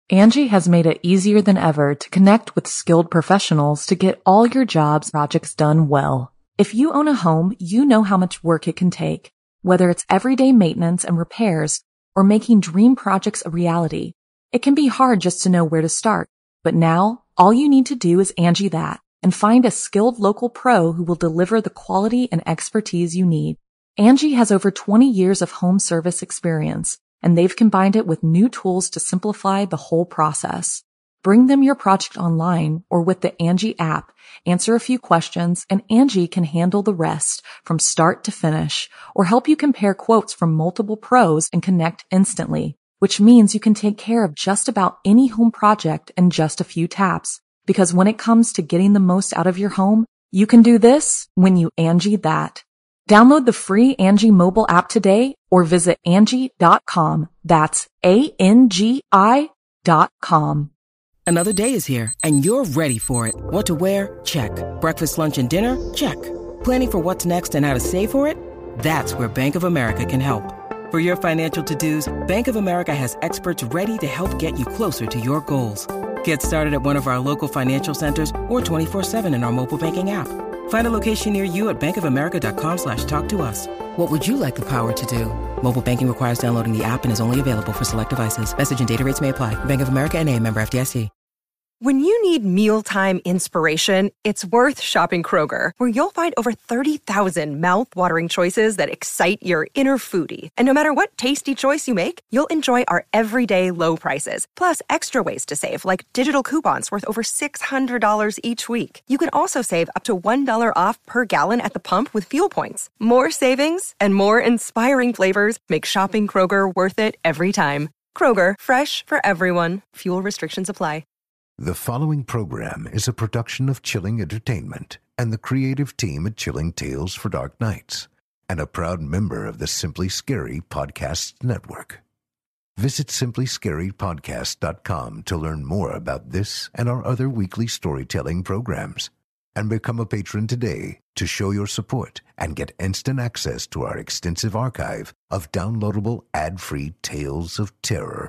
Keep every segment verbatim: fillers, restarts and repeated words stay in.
Angie has made it easier than ever to connect with skilled professionals to get all your jobs projects done well. If you own a home, you know how much work it can take, whether it's everyday maintenance and repairs or making dream projects a reality. It can be hard just to know where to start, but now all you need to do is Angie that and find a skilled local pro who will deliver the quality and expertise you need. Angie has over twenty years of home service experience, and they've combined it with new tools to simplify the whole process. Bring them your project online or with the Angie app, answer a few questions, and Angie can handle the rest from start to finish, or help you compare quotes from multiple pros and connect instantly, which means you can take care of just about any home project in just a few taps. Because when it comes to getting the most out of your home, you can do this when you Angie that. Download the free Angie mobile app today or visit Angie dot com. That's A N G I dot com. Another day is here and you're ready for it. What to wear? Check. Breakfast, lunch, and dinner? Check. Planning for what's next and how to save for it? That's where Bank of America can help. For your financial to-dos, Bank of America has experts ready to help get you closer to your goals. Get started at one of our local financial centers or twenty-four seven in our mobile banking app. Find a location near you at bankofamerica.com slash talk to us. What would you like the power to do? Mobile banking requires downloading the app and is only available for select devices. Message and data rates may apply. Bank of America N A, member F D I C. When you need mealtime inspiration, it's worth shopping Kroger, where you'll find over thirty thousand mouth-watering choices that excite your inner foodie. And no matter what tasty choice you make, you'll enjoy our everyday low prices, plus extra ways to save, like digital coupons worth over six hundred dollars each week. You can also save up to one dollar off per gallon at the pump with fuel points. More savings and more inspiring flavors make shopping Kroger worth it every time. Kroger, fresh for everyone. Fuel restrictions apply. The following program is a production of Chilling Entertainment and the creative team at Chilling Tales for Dark Nights, and a proud member of the Simply Scary Podcasts Network. Visit simply scary podcast dot com to learn more about this and our other weekly storytelling programs, and become a patron today to show your support and get instant access to our extensive archive of downloadable ad-free tales of terror.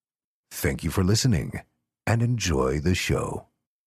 Thank you for listening. And enjoy the show.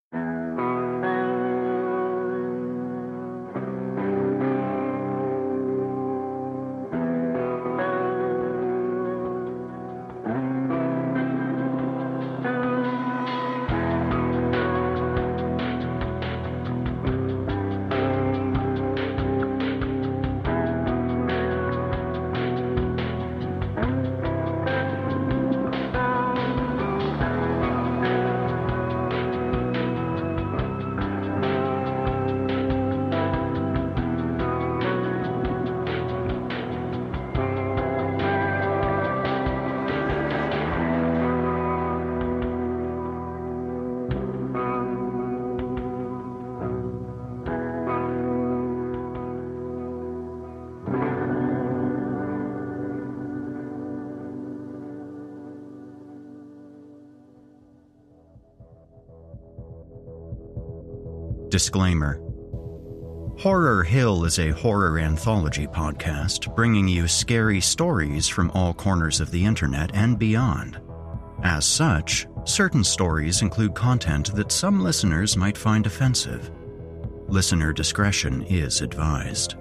Disclaimer. Horror Hill is a horror anthology podcast bringing you scary stories from all corners of the internet and beyond. As such, certain stories include content that some listeners might find offensive. Listener discretion is advised.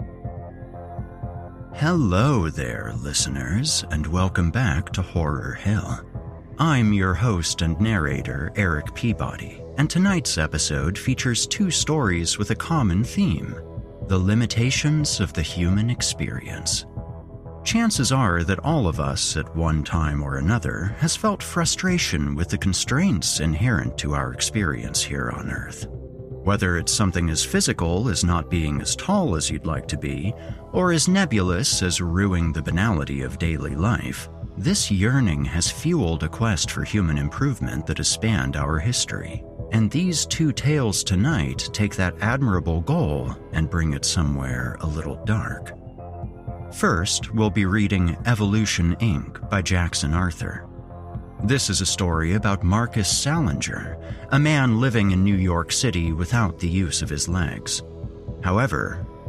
Hello there, listeners, and welcome back to Horror Hill. I'm your host and narrator, Eric Peabody, and tonight's episode features two stories with a common theme: the limitations of the human experience. Chances are that all of us, at one time or another, has felt frustration with the constraints inherent to our experience here on Earth. Whether it's something as physical as not being as tall as you'd like to be, or as nebulous as ruining the banality of daily life, this yearning has fueled a quest for human improvement that has spanned our history. And these two tales tonight take that admirable goal and bring it somewhere a little dark. First, we'll be reading Evolution, Incorporated by Jackson Arthur. This is a story about Marcus Salinger, a man living in New York City without the use of his legs. However,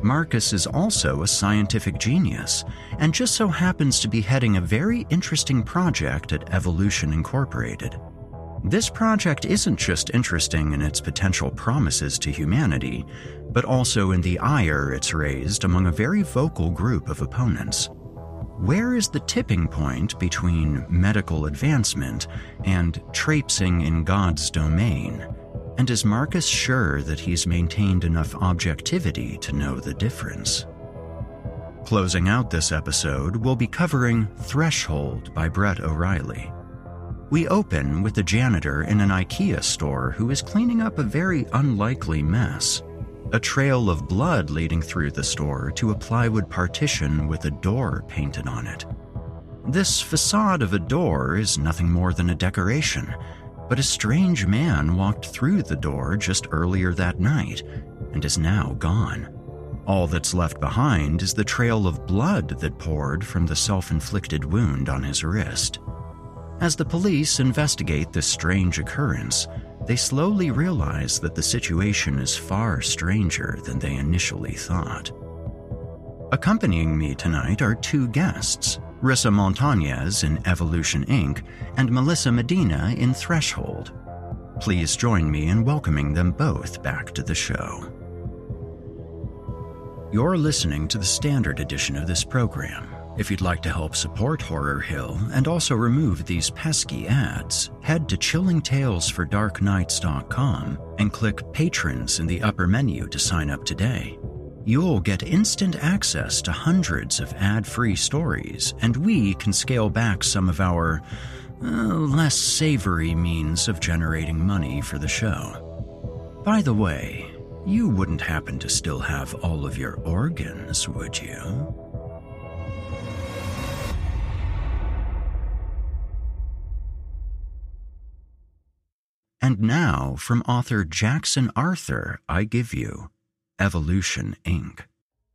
Marcus is also a scientific genius and just so happens to be heading a very interesting project at Evolution Incorporated. This project isn't just interesting in its potential promises to humanity, but also in the ire it's raised among a very vocal group of opponents. Where is the tipping point between medical advancement and traipsing in God's domain? And is Marcus sure that he's maintained enough objectivity to know the difference? Closing out this episode, we'll be covering Threshold by Brett O'Reilly. We open with a janitor in an IKEA store who is cleaning up a very unlikely mess. A trail of blood leading through the store to a plywood partition with a door painted on it. This facade of a door is nothing more than a decoration, but a strange man walked through the door just earlier that night and is now gone. All that's left behind is the trail of blood that poured from the self-inflicted wound on his wrist. As the police investigate this strange occurrence, they slowly realize that the situation is far stranger than they initially thought. Accompanying me tonight are two guests, Rissa Montañez in Evolution Incorporated and Melissa Medina in Threshold. Please join me in welcoming them both back to the show. You're listening to the standard edition of this program. If you'd like to help support Horror Hill and also remove these pesky ads, head to chilling tales for dark nights dot com and click Patrons in the upper menu to sign up today. You'll get instant access to hundreds of ad-free stories, and we can scale back some of our uh, less savory means of generating money for the show. By the way, you wouldn't happen to still have all of your organs, would you? And now, from author Jackson Arthur, I give you Evolution Incorporated.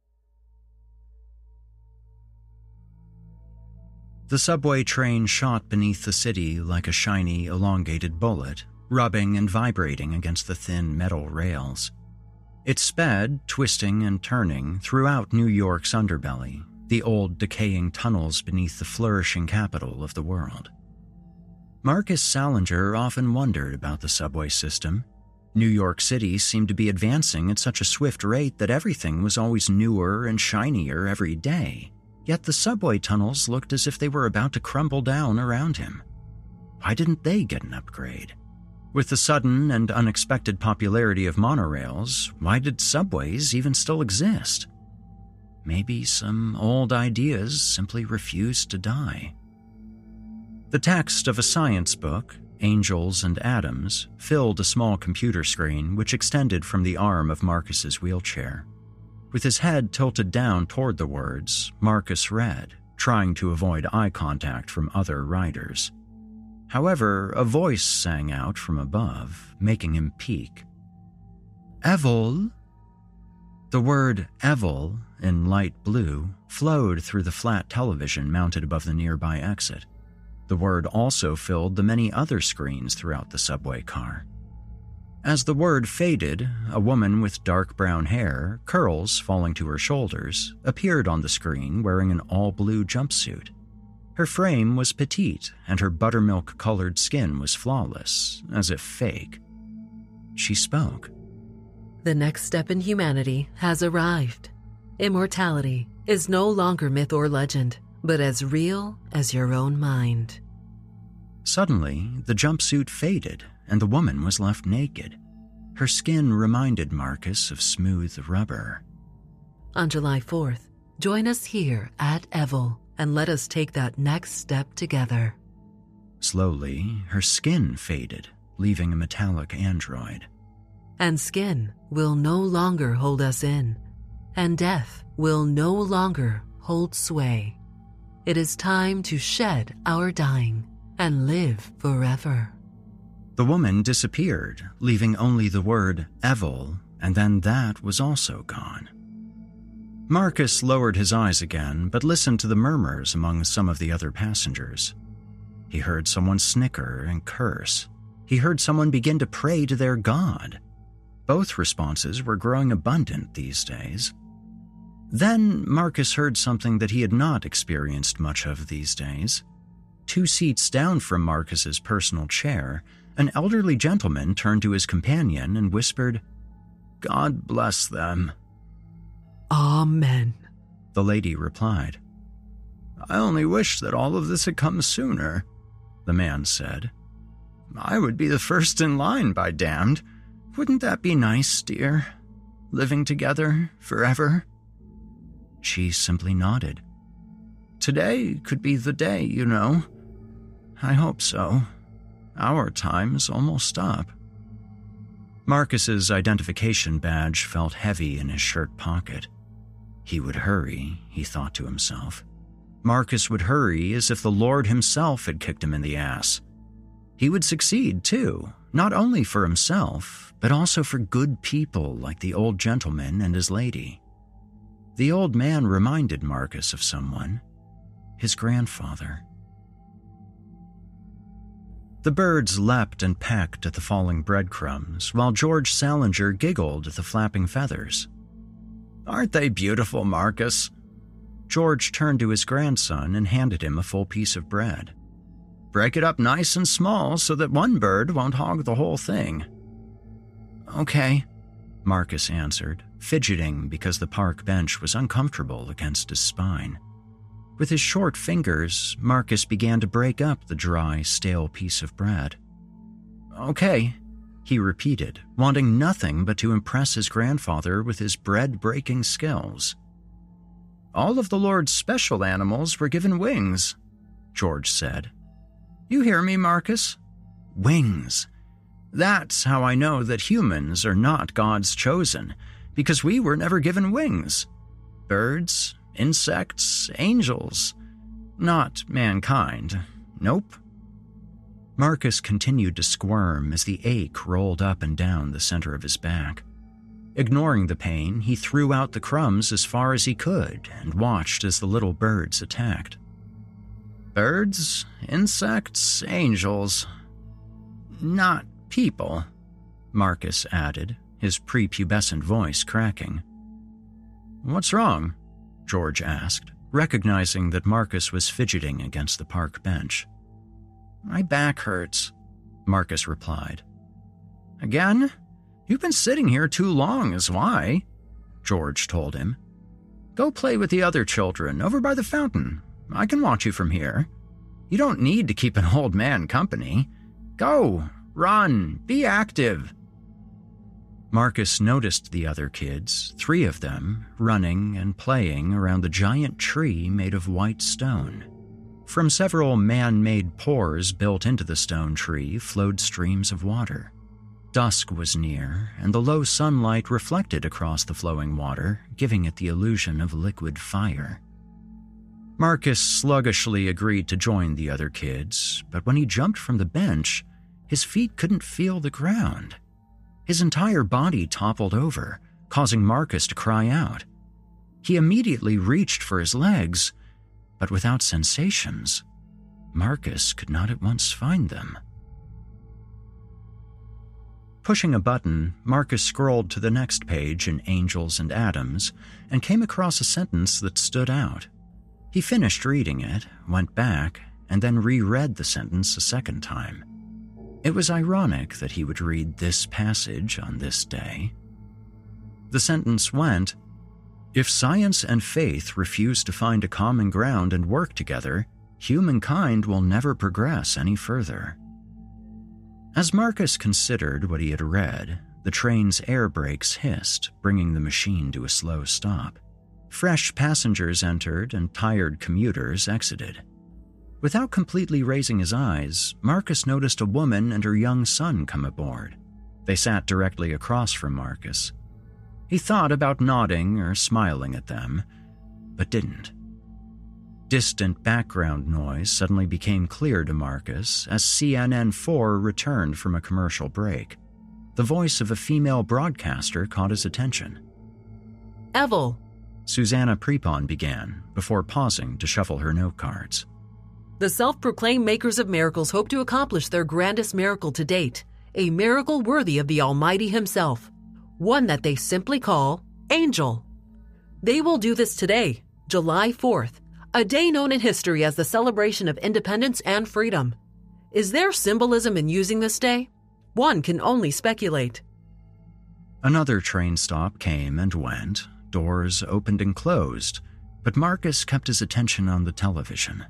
The subway train shot beneath the city like a shiny, elongated bullet, rubbing and vibrating against the thin metal rails. It sped, twisting and turning, throughout New York's underbelly, the old decaying tunnels beneath the flourishing capital of the world. Marcus Salinger often wondered about the subway system. New York City seemed to be advancing at such a swift rate that everything was always newer and shinier every day, yet the subway tunnels looked as if they were about to crumble down around him. Why didn't they get an upgrade? With the sudden and unexpected popularity of monorails, why did subways even still exist? Maybe some old ideas simply refused to die. The text of a science book, Angels and Atoms, filled a small computer screen which extended from the arm of Marcus's wheelchair. With his head tilted down toward the words, Marcus read, trying to avoid eye contact from other riders. However, a voice sang out from above, making him peek. Evol? The word Evol, in light blue, flowed through the flat television mounted above the nearby exit. The word also filled the many other screens throughout the subway car. As the word faded, a woman with dark brown hair, curls falling to her shoulders, appeared on the screen wearing an all-blue jumpsuit. Her frame was petite, and her buttermilk-colored skin was flawless, as if fake. She spoke. The next step in humanity has arrived. Immortality is no longer myth or legend, but as real as your own mind. Suddenly, the jumpsuit faded, and the woman was left naked. Her skin reminded Marcus of smooth rubber. On July fourth, join us here at Evol, and let us take that next step together. Slowly, her skin faded, leaving a metallic android. And skin will no longer hold us in, and death will no longer hold sway. It is time to shed our dying and live forever. The woman disappeared, leaving only the word Evol, and then that was also gone. Marcus lowered his eyes again, but listened to the murmurs among some of the other passengers. He heard someone snicker and curse. He heard someone begin to pray to their god. Both responses were growing abundant these days. Then Marcus heard something that he had not experienced much of these days. Two seats down from Marcus's personal chair, an elderly gentleman turned to his companion and whispered, "God bless them." "Amen," the lady replied. "I only wish that all of this had come sooner," the man said. "I would be the first in line, by damned. Wouldn't that be nice, dear? Living together forever?" She simply nodded. "Today could be the day, you know. I hope so. Our time's almost up." Marcus's identification badge felt heavy in his shirt pocket. He would hurry, he thought to himself. Marcus would hurry as if the Lord himself had kicked him in the ass. He would succeed, too, not only for himself, but also for good people like the old gentleman and his lady. The old man reminded Marcus of someone, his grandfather. The birds leapt and pecked at the falling breadcrumbs, while George Salinger giggled at the flapping feathers. "Aren't they beautiful, Marcus?" George turned to his grandson and handed him a full piece of bread. "Break it up nice and small so that one bird won't hog the whole thing." "Okay," Marcus answered, fidgeting because the park bench was uncomfortable against his spine. With his short fingers, Marcus began to break up the dry, stale piece of bread. "Okay," he repeated, wanting nothing but to impress his grandfather with his bread-breaking skills. "All of the Lord's special animals were given wings," George said. "You hear me, Marcus? Wings. That's how I know that humans are not God's chosen, because we were never given wings. Birds, insects, angels. Not mankind. Nope." Marcus continued to squirm as the ache rolled up and down the center of his back. Ignoring the pain, he threw out the crumbs as far as he could and watched as the little birds attacked. "Birds, insects, angels. Not people," Marcus added, his prepubescent voice cracking. "What's wrong?" George asked, recognizing that Marcus was fidgeting against the park bench. "My back hurts," Marcus replied. "Again? You've been sitting here too long is why," George told him. "Go play with the other children over by the fountain. I can watch you from here. You don't need to keep an old man company. Go, run, be active." Marcus noticed the other kids, three of them, running and playing around the giant tree made of white stone. From several man-made pores built into the stone tree flowed streams of water. Dusk was near, and the low sunlight reflected across the flowing water, giving it the illusion of liquid fire. Marcus sluggishly agreed to join the other kids, but when he jumped from the bench, his feet couldn't feel the ground. His entire body toppled over, causing Marcus to cry out. He immediately reached for his legs, but without sensations, Marcus could not at once find them. Pushing a button, Marcus scrolled to the next page in Angels and Atoms and came across a sentence that stood out. He finished reading it, went back, and then reread the sentence a second time. It was ironic that he would read this passage on this day. The sentence went, "If science and faith refuse to find a common ground and work together, humankind will never progress any further." As Marcus considered what he had read, the train's air brakes hissed, bringing the machine to a slow stop. Fresh passengers entered and tired commuters exited. Without completely raising his eyes, Marcus noticed a woman and her young son come aboard. They sat directly across from Marcus. He thought about nodding or smiling at them, but didn't. Distant background noise suddenly became clear to Marcus as C N N four returned from a commercial break. The voice of a female broadcaster caught his attention. "Evel," Susanna Prepon began, before pausing to shuffle her note cards. "The self-proclaimed makers of miracles hope to accomplish their grandest miracle to date, a miracle worthy of the Almighty himself, one that they simply call Angel. They will do this today, July fourth, a day known in history as the celebration of independence and freedom. Is there symbolism in using this day? One can only speculate. Another train stop came and went, doors opened and closed, but Marcus kept his attention on the television.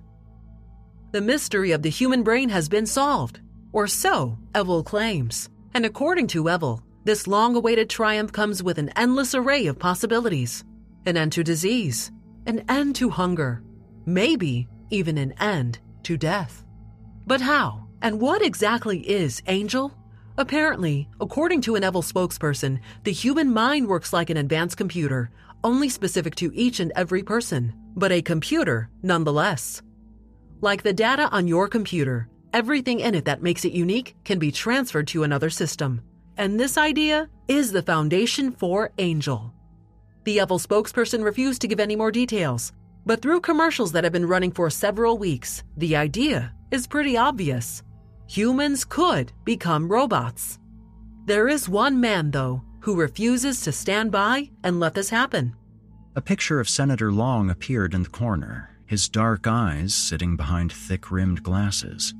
The mystery of the human brain has been solved, or so Evel claims. And according to Evel, this long-awaited triumph comes with an endless array of possibilities. An end to disease, an end to hunger, maybe even an end to death. But how and what exactly is Angel? Apparently, according to an Evel spokesperson, the human mind works like an advanced computer, only specific to each and every person, but a computer nonetheless. Like the data on your computer, everything in it that makes it unique can be transferred to another system. And this idea is the foundation for Angel. The Evel spokesperson refused to give any more details, but through commercials that have been running for several weeks, the idea is pretty obvious. Humans could become robots. There is one man, though, who refuses to stand by and let this happen. A picture of Senator Long appeared in the corner, his dark eyes sitting behind thick-rimmed glasses.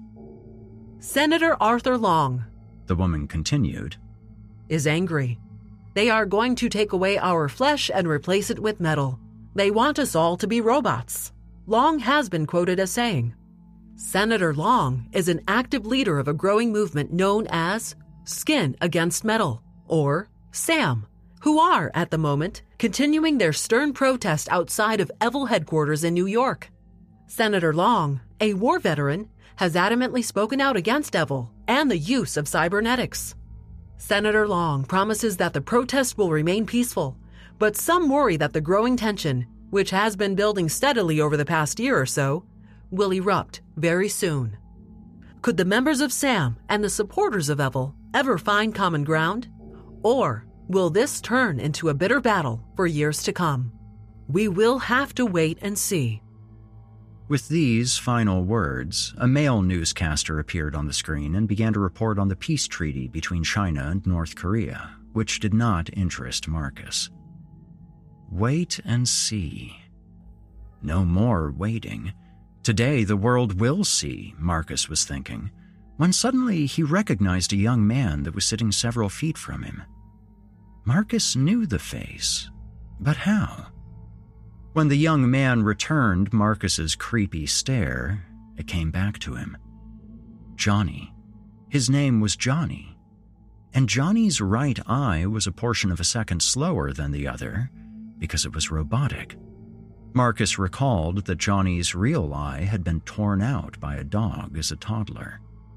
Senator Arthur Long, the woman continued, is angry. They are going to take away our flesh and replace it with metal. They want us all to be robots. Long has been quoted as saying. Senator Long is an active leader of a growing movement known as Skin Against Metal, or SAM, who are, at the moment, continuing their stern protest outside of Evel headquarters in New York. Senator Long, a war veteran, has adamantly spoken out against Evel and the use of cybernetics. Senator Long promises that the protest will remain peaceful, but some worry that the growing tension, which has been building steadily over the past year or so, will erupt very soon. Could the members of SAM and the supporters of Evel ever find common ground? Or will this turn into a bitter battle for years to come? We will have to wait and see. With these final words, a male newscaster appeared on the screen and began to report on the peace treaty between China and North Korea, which did not interest Marcus. Wait and see. No more waiting. Today the world will see, Marcus was thinking, when suddenly he recognized a young man that was sitting several feet from him. Marcus knew the face, but how? When the young man returned Marcus's creepy stare, it came back to him. Johnny. His name was Johnny. And Johnny's right eye was a portion of a second slower than the other, because it was robotic. Marcus recalled that Johnny's real eye had been torn out by a dog as a toddler.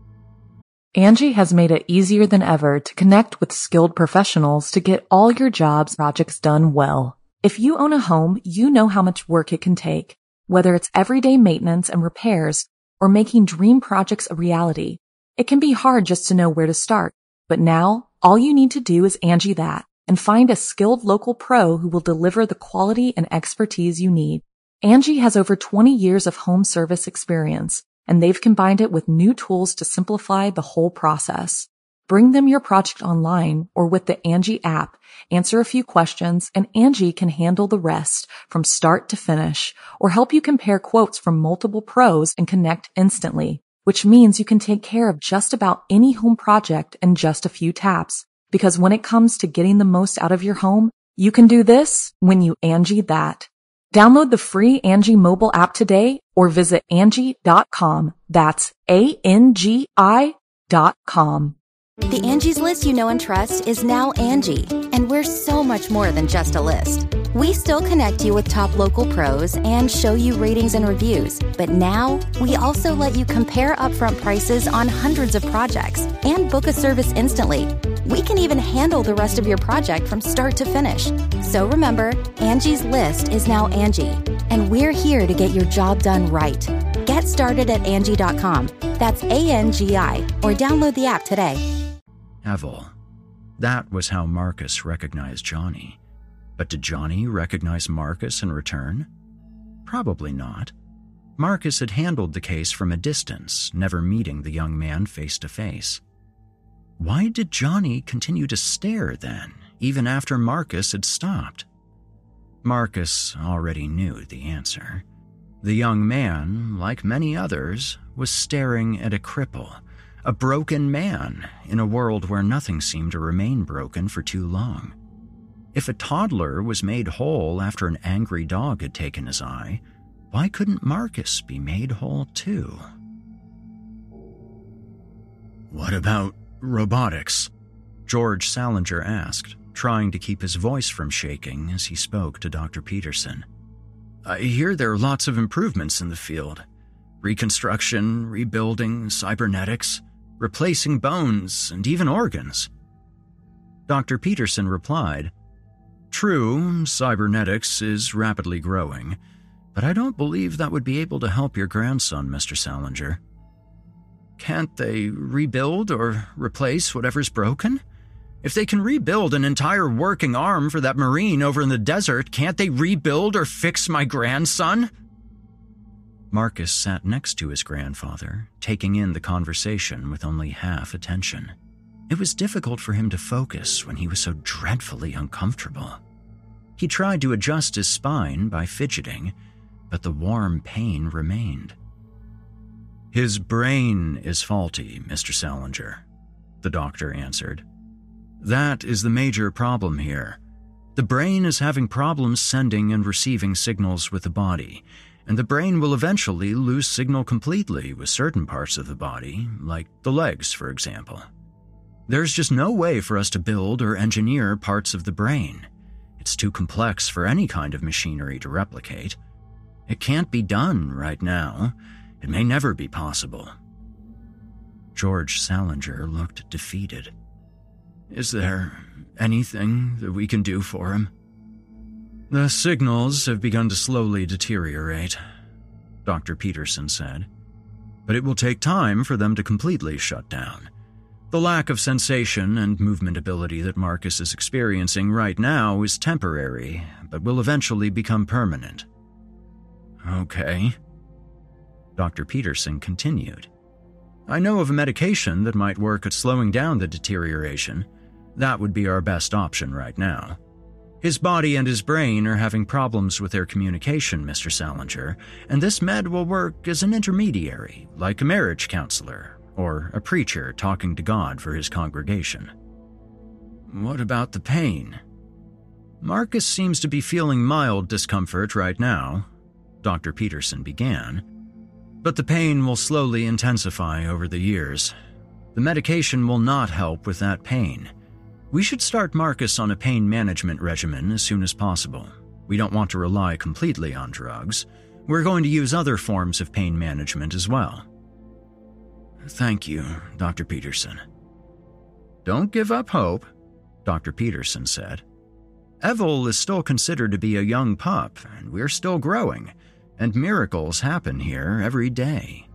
Angie has made it easier than ever to connect with skilled professionals to get all your jobs projects done well. If you own a home, you know how much work it can take, whether it's everyday maintenance and repairs or making dream projects a reality. It can be hard just to know where to start, but now all you need to do is Angie that and find a skilled local pro who will deliver the quality and expertise you need. Angie has over twenty years of home service experience, and they've combined it with new tools to simplify the whole process. Bring them your project online or with the Angie app, answer a few questions, and Angie can handle the rest from start to finish, or help you compare quotes from multiple pros and connect instantly, which means you can take care of just about any home project in just a few taps. Because when it comes to getting the most out of your home, you can do this when you Angie that. Download the free Angie mobile app today or visit Angie dot com. That's A N G I dot com. The Angie's List you know and trust is now Angie, and we're so much more than just a list. We still connect you with top local pros and show you ratings and reviews, but now we also let you compare upfront prices on hundreds of projects and book a service instantly. We can even handle the rest of your project from start to finish. So remember, Angie's List is now Angie, and we're here to get your job done right. Get started at Angie dot com. That's A N G I, or download the app today. Evel. That was how Marcus recognized Johnny. But did Johnny recognize Marcus in return? Probably not. Marcus had handled the case from a distance, never meeting the young man face to face. Why did Johnny continue to stare then, even after Marcus had stopped? Marcus already knew the answer. The young man, like many others, was staring at a cripple, a broken man in a world where nothing seemed to remain broken for too long. If a toddler was made whole after an angry dog had taken his eye, why couldn't Marcus be made whole too? "What about robotics?" George Salinger asked, trying to keep his voice from shaking as he spoke to Doctor Peterson. "I hear there are lots of improvements in the field. Reconstruction, rebuilding, cybernetics, replacing bones, and even organs." Doctor Peterson replied, "True, cybernetics is rapidly growing, but I don't believe that would be able to help your grandson, Mister Salinger." "Can't they rebuild or replace whatever's broken? If they can rebuild an entire working arm for that Marine over in the desert, can't they rebuild or fix my grandson?" Marcus sat next to his grandfather, taking in the conversation with only half attention. It was difficult for him to focus when he was so dreadfully uncomfortable. He tried to adjust his spine by fidgeting, but the warm pain remained. "His brain is faulty, Mister Salinger," the doctor answered. "That is the major problem here. The brain is having problems sending and receiving signals with the body, and the brain will eventually lose signal completely with certain parts of the body, like the legs, for example. There's just no way for us to build or engineer parts of the brain. It's too complex for any kind of machinery to replicate. It can't be done right now. It may never be possible." George Salinger looked defeated. "Is there anything that we can do for him?" "The signals have begun to slowly deteriorate," Doctor Peterson said. "But it will take time for them to completely shut down. The lack of sensation and movement ability that Marcus is experiencing right now is temporary, but will eventually become permanent." "Okay." Doctor Peterson continued. "I know of a medication that might work at slowing down the deterioration. That would be our best option right now. His body and his brain are having problems with their communication, Mister Salinger, and this med will work as an intermediary, like a marriage counselor, or a preacher talking to God for his congregation." "What about the pain?" "Marcus seems to be feeling mild discomfort right now," Doctor Peterson began, "but the pain will slowly intensify over the years. The medication will not help with that pain. We should start Marcus on a pain management regimen as soon as possible. We don't want to rely completely on drugs. We're going to use other forms of pain management as well." "Thank you, Doctor Peterson." "Don't give up hope," Doctor Peterson said. "Evel is still considered to be a young pup, and we're still growing, and miracles happen here every day."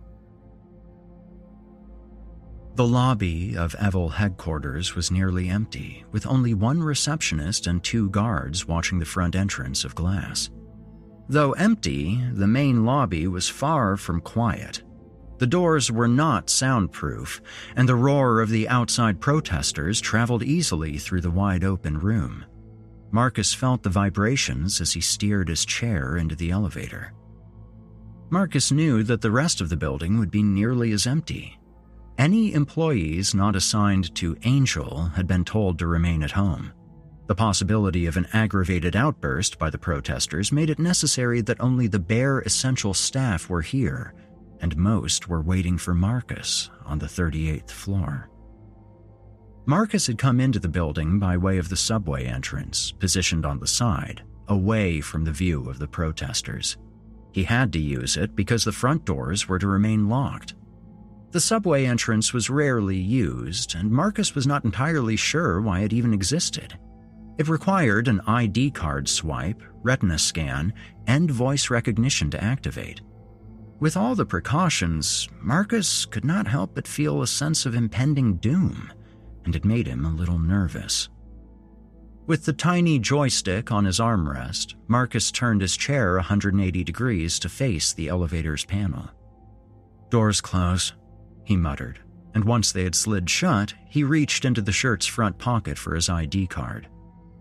The lobby of Evel headquarters was nearly empty, with only one receptionist and two guards watching the front entrance of glass. Though empty, the main lobby was far from quiet. The doors were not soundproof, and the roar of the outside protesters traveled easily through the wide-open room. Marcus felt the vibrations as he steered his chair into the elevator. Marcus knew that the rest of the building would be nearly as empty. Any employees not assigned to Angel had been told to remain at home. The possibility of an aggravated outburst by the protesters made it necessary that only the bare essential staff were here, and most were waiting for Marcus on the thirty-eighth floor. Marcus had come into the building by way of the subway entrance, positioned on the side, away from the view of the protesters. He had to use it because the front doors were to remain locked. The subway entrance was rarely used, and Marcus was not entirely sure why it even existed. It required an I D card swipe, retina scan, and voice recognition to activate. With all the precautions, Marcus could not help but feel a sense of impending doom, and it made him a little nervous. With the tiny joystick on his armrest, Marcus turned his chair one hundred eighty degrees to face the elevator's panel. "Doors close," he muttered, and once they had slid shut, he reached into the shirt's front pocket for his I D card.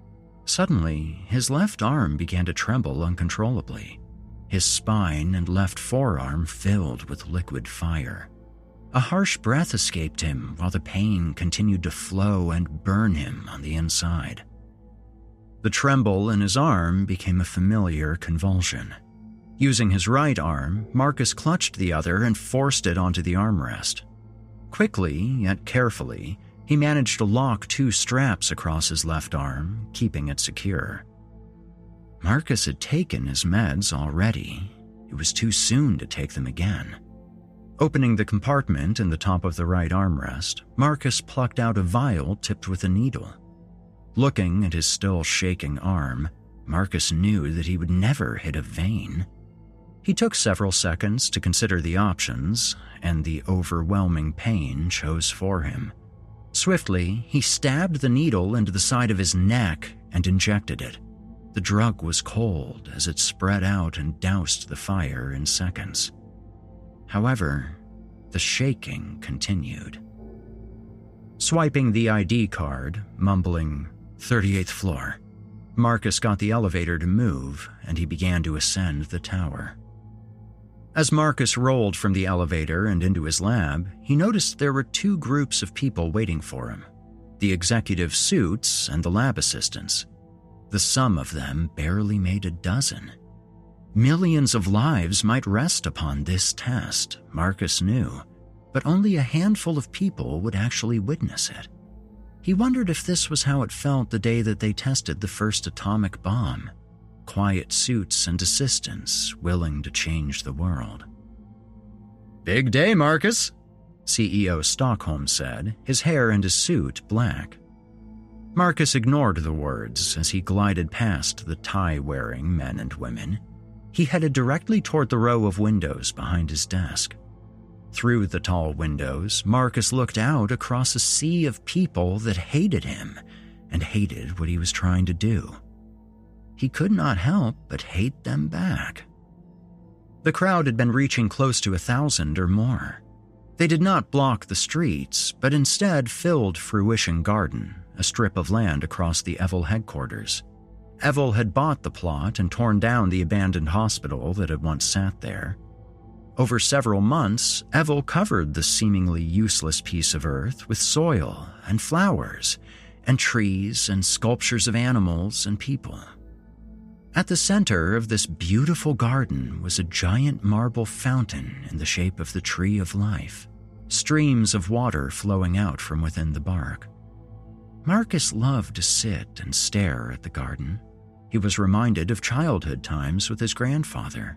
Suddenly, his left arm began to tremble uncontrollably. His spine and left forearm filled with liquid fire. A harsh breath escaped him while the pain continued to flow and burn him on the inside. The tremble in his arm became a familiar convulsion. Using his right arm, Marcus clutched the other and forced it onto the armrest. Quickly, yet carefully, he managed to lock two straps across his left arm, keeping it secure. Marcus had taken his meds already. It was too soon to take them again. Opening the compartment in the top of the right armrest, Marcus plucked out a vial tipped with a needle. Looking at his still shaking arm, Marcus knew that he would never hit a vein. He took several seconds to consider the options, and the overwhelming pain chose for him. Swiftly, he stabbed the needle into the side of his neck and injected it. The drug was cold as it spread out and doused the fire in seconds. However, the shaking continued. Swiping the I D card, mumbling, thirty-eighth floor, Marcus got the elevator to move, and he began to ascend the tower. As Marcus rolled from the elevator and into his lab, he noticed there were two groups of people waiting for him, the executive suits and the lab assistants. The sum of them barely made a dozen. Millions of lives might rest upon this test, Marcus knew, but only a handful of people would actually witness it. He wondered if this was how it felt the day that they tested the first atomic bomb. Quiet suits and assistants willing to change the world. "Big day, Marcus," C E O Stockholm said, his hair and his suit black. Marcus ignored the words as he glided past the tie-wearing men and women. He headed directly toward the row of windows behind his desk. Through the tall windows, Marcus looked out across a sea of people that hated him and hated what he was trying to do. He could not help but hate them back. The crowd had been reaching close to a thousand or more. They did not block the streets, but instead filled Fruition Garden, a strip of land across the Evil headquarters. Evil had bought the plot and torn down the abandoned hospital that had once sat there. Over several months, Evil covered the seemingly useless piece of earth with soil and flowers and trees and sculptures of animals and people. At the center of this beautiful garden was a giant marble fountain in the shape of the Tree of Life, streams of water flowing out from within the bark. Marcus loved to sit and stare at the garden. He was reminded of childhood times with his grandfather.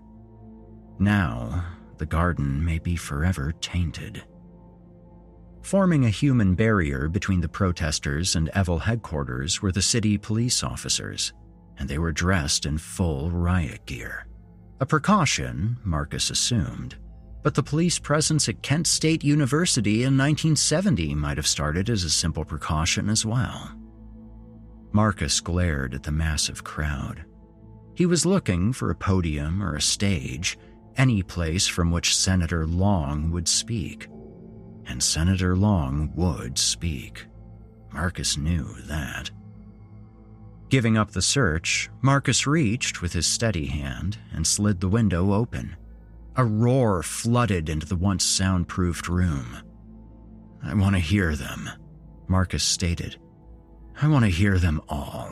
Now, the garden may be forever tainted. Forming a human barrier between the protesters and Evil headquarters were the city police officers, and they were dressed in full riot gear. A precaution, Marcus assumed, but the police presence at Kent State University in nineteen seventy might have started as a simple precaution as well. Marcus glared at the massive crowd. He was looking for a podium or a stage, any place from which Senator Long would speak. And Senator Long would speak. Marcus knew that. Giving up the search, Marcus reached with his steady hand and slid the window open. A roar flooded into the once soundproofed room. "I want to hear them," Marcus stated. "I want to hear them all."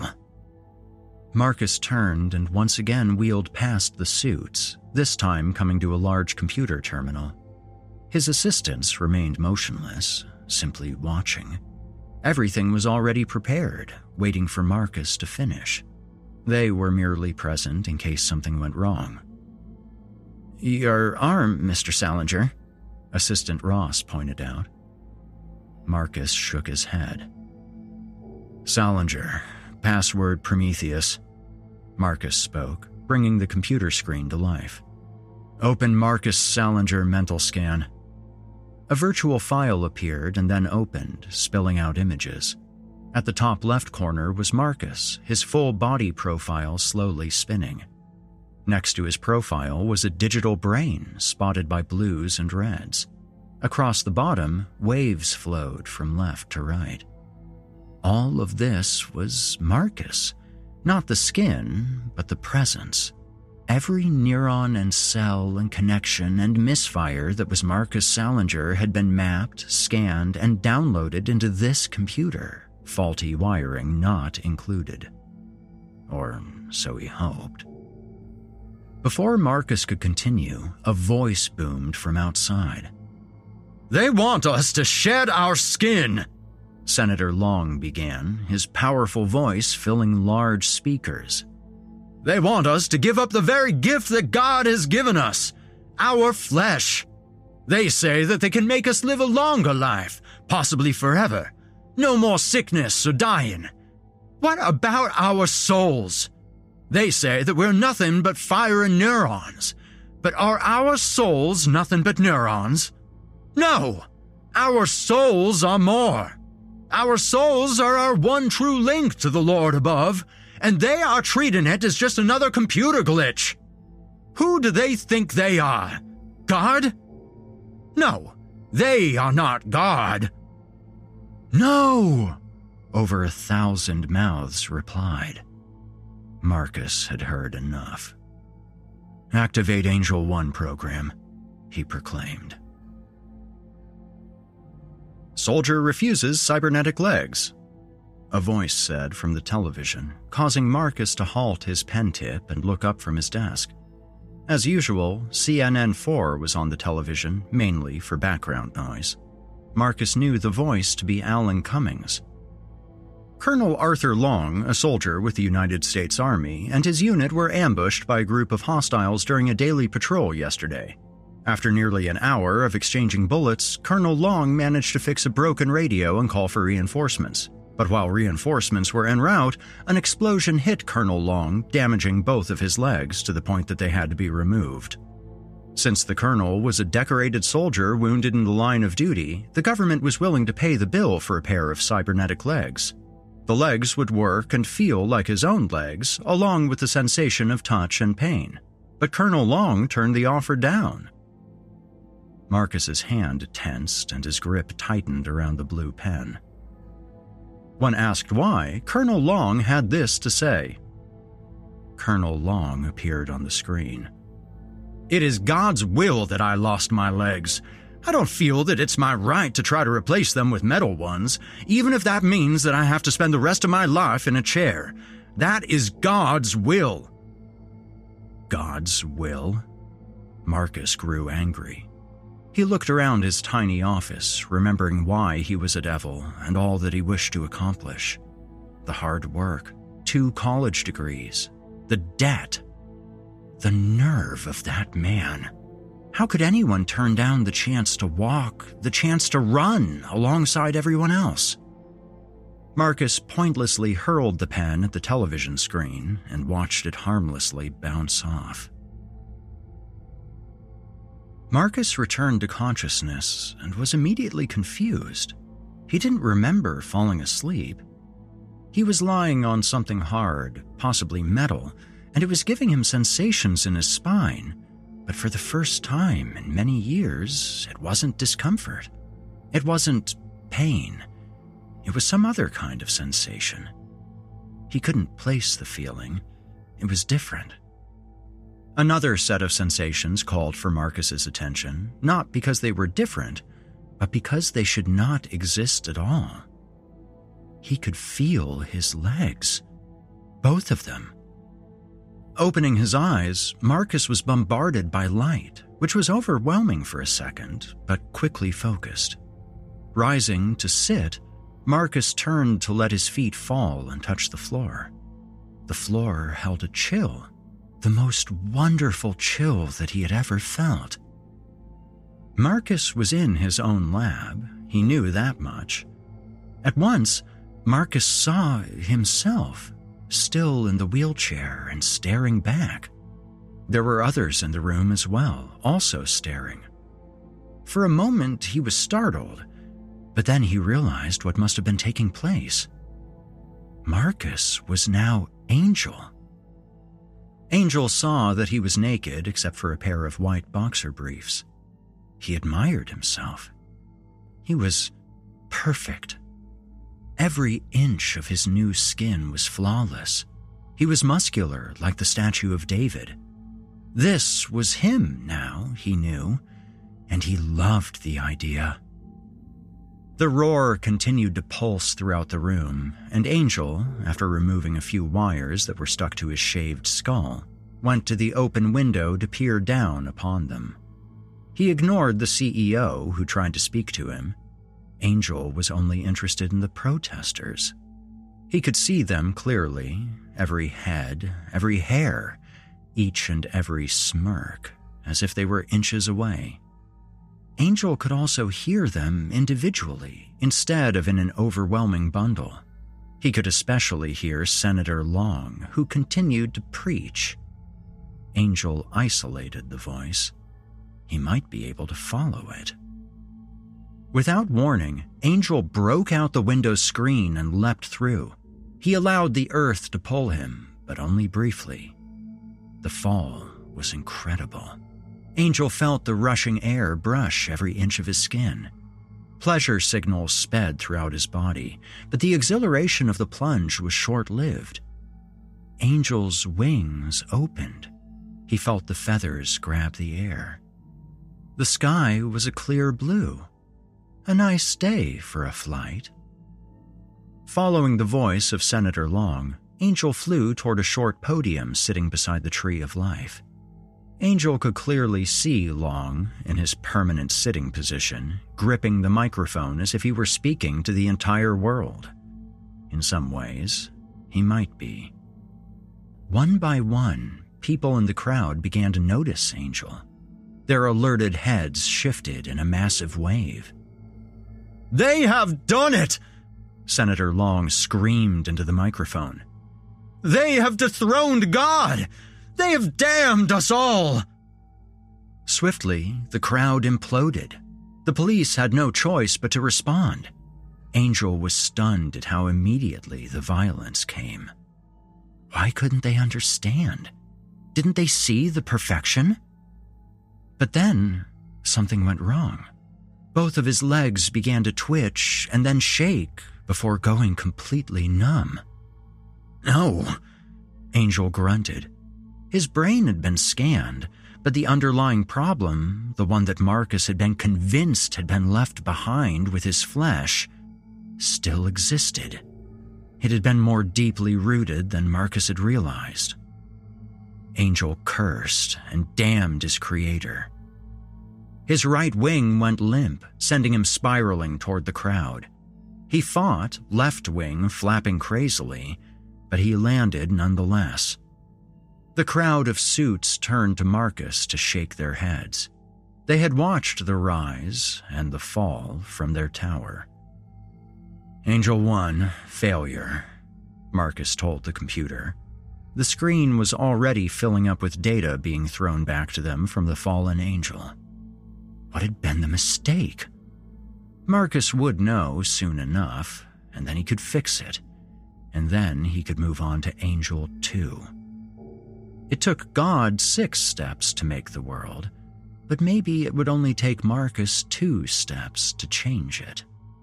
Marcus turned and once again wheeled past the suits, this time coming to a large computer terminal. His assistants remained motionless, simply watching. Everything was already prepared, waiting for Marcus to finish. They were merely present in case something went wrong. "Your arm, Mister Salinger," Assistant Ross pointed out. Marcus shook his head. "Salinger, password Prometheus," Marcus spoke, bringing the computer screen to life. "Open Marcus Salinger mental scan." A virtual file appeared and then opened, spilling out images. At the top left corner was Marcus, his full body profile slowly spinning. Next to his profile was a digital brain spotted by blues and reds. Across the bottom, waves flowed from left to right. All of this was Marcus, Not the skin, but the presence. Every neuron and cell and connection and misfire that was Marcus Salinger had been mapped, scanned, and downloaded into this computer, faulty wiring not included. Or so he hoped. Before Marcus could continue, a voice boomed from outside. "They want us to shed our skin," Senator Long began, his powerful voice filling large speakers. "They want us to give up the very gift that God has given us, our flesh. They say that they can make us live a longer life, possibly forever. No more sickness or dying. What about our souls? They say that we're nothing but fire and neurons. But are our souls nothing but neurons? No! Our souls are more. Our souls are our one true link to the Lord above, and they are treating it as just another computer glitch. Who do they think they are? God? No, they are not God." "No!" over a thousand mouths replied. Marcus had heard enough. "Activate Angel One program," he proclaimed. "Soldier refuses cybernetic legs," a voice said from the television, causing Marcus to halt his pen tip and look up from his desk. As usual, C N N four was on the television, mainly for background noise. Marcus knew the voice to be Alan Cummings. Colonel Arthur Long, a soldier with the United States Army, and his unit were ambushed by a group of hostiles during a daily patrol yesterday. After nearly an hour of exchanging bullets, Colonel Long managed to fix a broken radio and call for reinforcements. But while reinforcements were en route, an explosion hit Colonel Long, damaging both of his legs to the point that they had to be removed. Since the colonel was a decorated soldier wounded in the line of duty, the government was willing to pay the bill for a pair of cybernetic legs. The legs would work and feel like his own legs, along with the sensation of touch and pain. But Colonel Long turned the offer down. Marcus's hand tensed and his grip tightened around the blue pen. When asked why, Colonel Long had this to say. Colonel Long appeared on the screen. "It is God's will that I lost my legs. I don't feel that it's my right to try to replace them with metal ones, even if that means that I have to spend the rest of my life in a chair. That is God's will." God's will? Marcus grew angry. He looked around his tiny office, remembering why he was a devil and all that he wished to accomplish. The hard work, two college degrees, the debt. The nerve of that man. How could anyone turn down the chance to walk, the chance to run alongside everyone else? Marcus pointlessly hurled the pen at the television screen and watched it harmlessly bounce off. Marcus returned to consciousness and was immediately confused. He didn't remember falling asleep. He was lying on something hard, possibly metal, and it was giving him sensations in his spine. But for the first time in many years, it wasn't discomfort. It wasn't pain. It was some other kind of sensation. He couldn't place the feeling. It was different. Another set of sensations called for Marcus's attention, not because they were different, but because they should not exist at all. He could feel his legs. Both of them. Opening his eyes, Marcus was bombarded by light, which was overwhelming for a second, but quickly focused. Rising to sit, Marcus turned to let his feet fall and touch the floor. The floor held a chill, the most wonderful chill that he had ever felt. Marcus was in his own lab, he knew that much. At once, Marcus saw himself, still in the wheelchair and staring back. There were others in the room as well, also staring. For a moment, he was startled, but then he realized what must have been taking place. Marcus was now Angel. Angel saw that he was naked except for a pair of white boxer briefs. He admired himself. He was perfect. Every inch of his new skin was flawless. He was muscular like the statue of David. This was him now, he knew, and he loved the idea. The roar continued to pulse throughout the room, and Angel, after removing a few wires that were stuck to his shaved skull, went to the open window to peer down upon them. He ignored the C E O who tried to speak to him. Angel was only interested in the protesters. He could see them clearly, every head, every hair, each and every smirk, as if they were inches away. Angel could also hear them individually, instead of in an overwhelming bundle. He could especially hear Senator Long, who continued to preach. Angel isolated the voice. He might be able to follow it. Without warning, Angel broke out the window screen and leapt through. He allowed the earth to pull him, but only briefly. The fall was incredible. Angel felt the rushing air brush every inch of his skin. Pleasure signals sped throughout his body, but the exhilaration of the plunge was short-lived. Angel's wings opened. He felt the feathers grab the air. The sky was a clear blue. A nice day for a flight. Following the voice of Senator Long, Angel flew toward a short podium sitting beside the Tree of Life. Angel could clearly see Long, in his permanent sitting position, gripping the microphone as if he were speaking to the entire world. In some ways, he might be. One by one, people in the crowd began to notice Angel. Their alerted heads shifted in a massive wave. "They have done it!" Senator Long screamed into the microphone. "They have dethroned God! They have damned us all!" Swiftly, the crowd imploded. The police had no choice but to respond. Angel was stunned at how immediately the violence came. Why couldn't they understand? Didn't they see the perfection? But then, something went wrong. Both of his legs began to twitch and then shake before going completely numb. "No," Angel grunted. His brain had been scanned, but the underlying problem, the one that Marcus had been convinced had been left behind with his flesh, still existed. It had been more deeply rooted than Marcus had realized. Angel cursed and damned his creator. His right wing went limp, sending him spiraling toward the crowd. He fought, left wing flapping crazily, but he landed nonetheless. The crowd of suits turned to Marcus to shake their heads. They had watched the rise and the fall from their tower. "Angel one, failure," Marcus told the computer. The screen was already filling up with data being thrown back to them from the fallen angel. What had been the mistake? Marcus would know soon enough, and then he could fix it. And then he could move on to Angel two. It took God six steps to make the world, but maybe it would only take Marcus two steps to change it.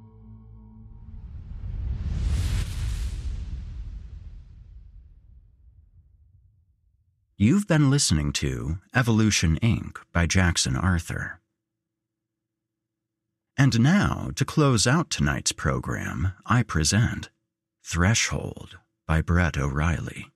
You've been listening to Evolution, Incorporated by Jackson Arthur. And now, to close out tonight's program, I present Threshold by Brett O'Reilly.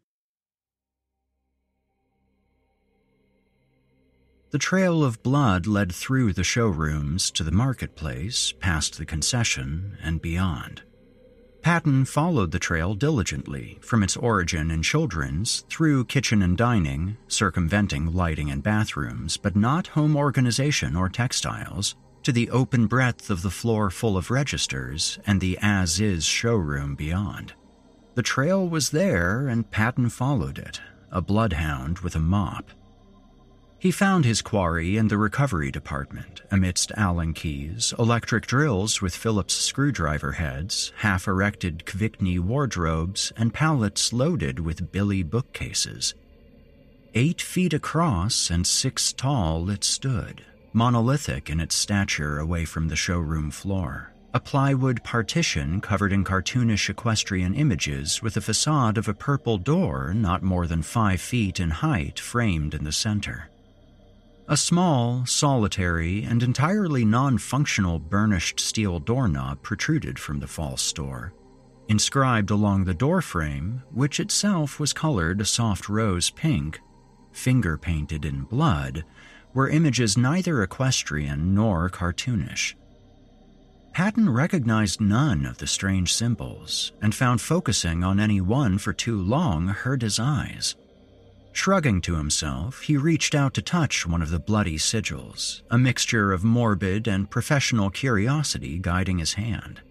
The trail of blood led through the showrooms to the marketplace, past the concession, and beyond. Patton followed the trail diligently from its origin in Children's, through kitchen and dining, circumventing lighting and bathrooms, but not home organization or textiles, to the open breadth of the floor full of registers and the as-is showroom beyond. The trail was there, and Patton followed it, a bloodhound with a mop. He found his quarry in the recovery department, amidst Allen keys, electric drills with Phillips screwdriver heads, half-erected Kvikni wardrobes, and pallets loaded with Billy bookcases. Eight feet across and six tall it stood, monolithic in its stature away from the showroom floor, a plywood partition covered in cartoonish equestrian images with a facade of a purple door not more than five feet in height framed in the center. A small, solitary, and entirely non-functional burnished steel doorknob protruded from the false door. Inscribed along the doorframe, which itself was colored a soft rose pink, finger-painted in blood, were images neither equestrian nor cartoonish. Patton recognized none of the strange symbols and found focusing on any one for too long hurt his eyes. Shrugging to himself, he reached out to touch one of the bloody sigils, a mixture of morbid and professional curiosity guiding his hand.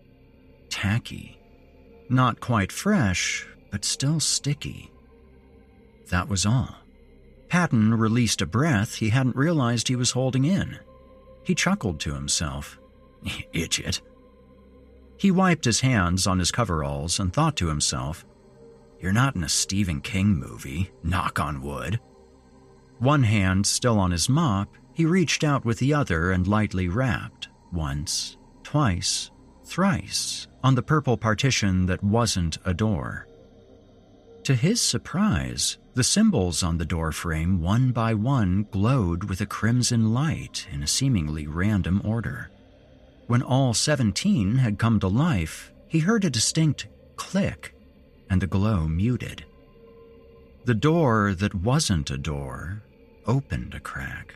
Tacky. Not quite fresh, but still sticky. That was all. Patton released a breath he hadn't realized he was holding in. He chuckled to himself. Idiot. He wiped his hands on his coveralls and thought to himself, "You're not in a Stephen King movie, knock on wood." One hand still on his mop, he reached out with the other and lightly rapped, once, twice, thrice, on the purple partition that wasn't a door. To his surprise, the symbols on the doorframe one by one glowed with a crimson light in a seemingly random order. When all seventeen had come to life, he heard a distinct click, and the glow muted. The door that wasn't a door opened a crack.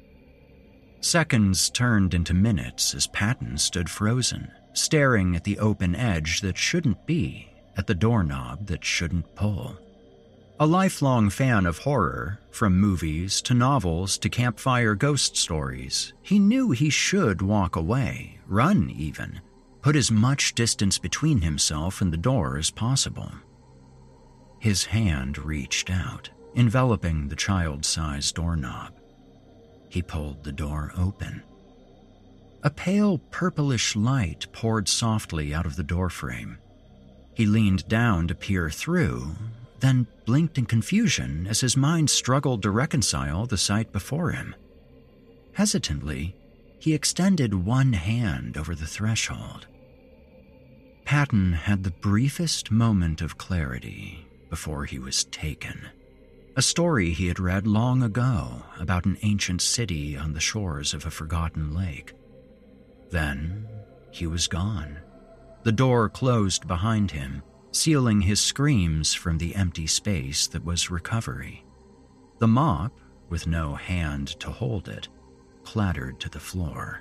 Seconds turned into minutes as Patton stood frozen, staring at the open edge that shouldn't be, at the doorknob that shouldn't pull. A lifelong fan of horror, from movies to novels to campfire ghost stories, he knew he should walk away, run even, put as much distance between himself and the door as possible. His hand reached out, enveloping the child-sized doorknob. He pulled the door open. A pale purplish light poured softly out of the doorframe. He leaned down to peer through, then blinked in confusion as his mind struggled to reconcile the sight before him. Hesitantly, he extended one hand over the threshold. Patton had the briefest moment of clarity before he was taken. A story he had read long ago about an ancient city on the shores of a forgotten lake. Then he was gone. The door closed behind him, sealing his screams from the empty space that was recovery. The mop, with no hand to hold it, clattered to the floor.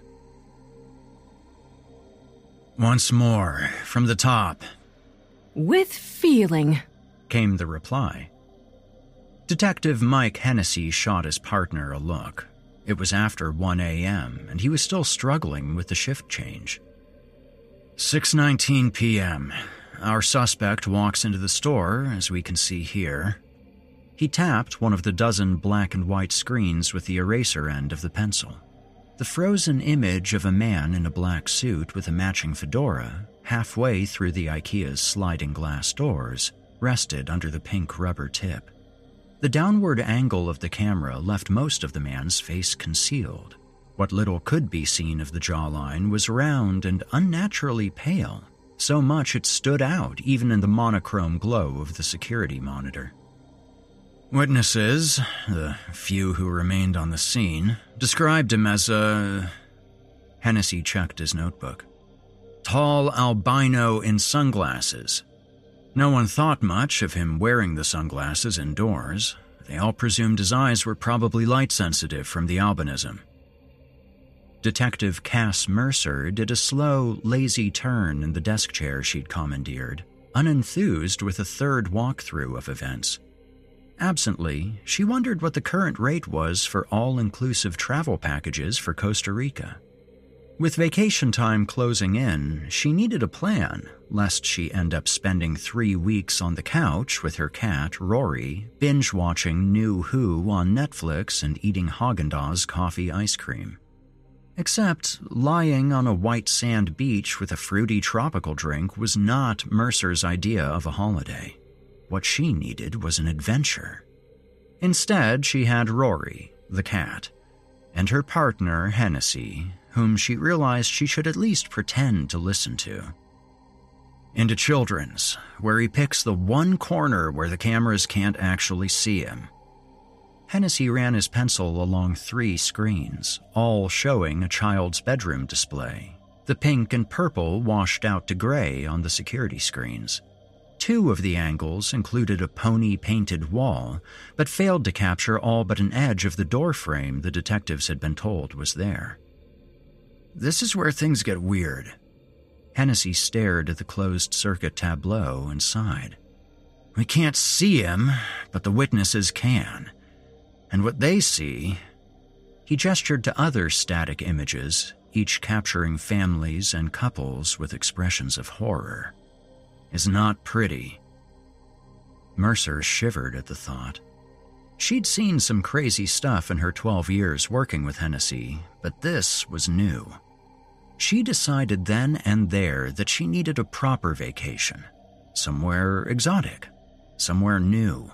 "Once more, from the top." "With feeling," came the reply. Detective Mike Hennessy shot his partner a look. It was after one a.m., and he was still struggling with the shift change. six nineteen p.m. Our suspect walks into the store, as we can see here. He tapped one of the dozen black and white screens with the eraser end of the pencil. The frozen image of a man in a black suit with a matching fedora, halfway through the IKEA's sliding glass doors, rested under the pink rubber tip. The downward angle of the camera left most of the man's face concealed. What little could be seen of the jawline was round and unnaturally pale, so much it stood out even in the monochrome glow of the security monitor. Witnesses, the few who remained on the scene, described him as a... Hennessy checked his notebook. Tall albino in sunglasses. No one thought much of him wearing the sunglasses indoors. They all presumed his eyes were probably light-sensitive from the albinism. Detective Cass Mercer did a slow, lazy turn in the desk chair she'd commandeered, unenthused with a third walkthrough of events. Absently, she wondered what the current rate was for all-inclusive travel packages for Costa Rica. With vacation time closing in, she needed a plan, lest she end up spending three weeks on the couch with her cat, Rory, binge-watching New Who on Netflix and eating Haagen-Dazs coffee ice cream. Except lying on a white sand beach with a fruity tropical drink was not Mercer's idea of a holiday. What she needed was an adventure. Instead, she had Rory, the cat, and her partner, Hennessy, whom she realized she should at least pretend to listen to. Into Children's, where he picks the one corner where the cameras can't actually see him. Hennessy ran his pencil along three screens, all showing a child's bedroom display, the pink and purple washed out to gray on the security screens. Two of the angles included a pony-painted wall, but failed to capture all but an edge of the doorframe the detectives had been told was there. This is where things get weird. Hennessy stared at the closed-circuit tableau and sighed. We can't see him, but the witnesses can. And what they see... He gestured to other static images, each capturing families and couples with expressions of horror. Is not pretty. Mercer shivered at the thought. She'd seen some crazy stuff in her twelve years working with Hennessy, but this was new. She decided then and there that she needed a proper vacation. Somewhere exotic. Somewhere new.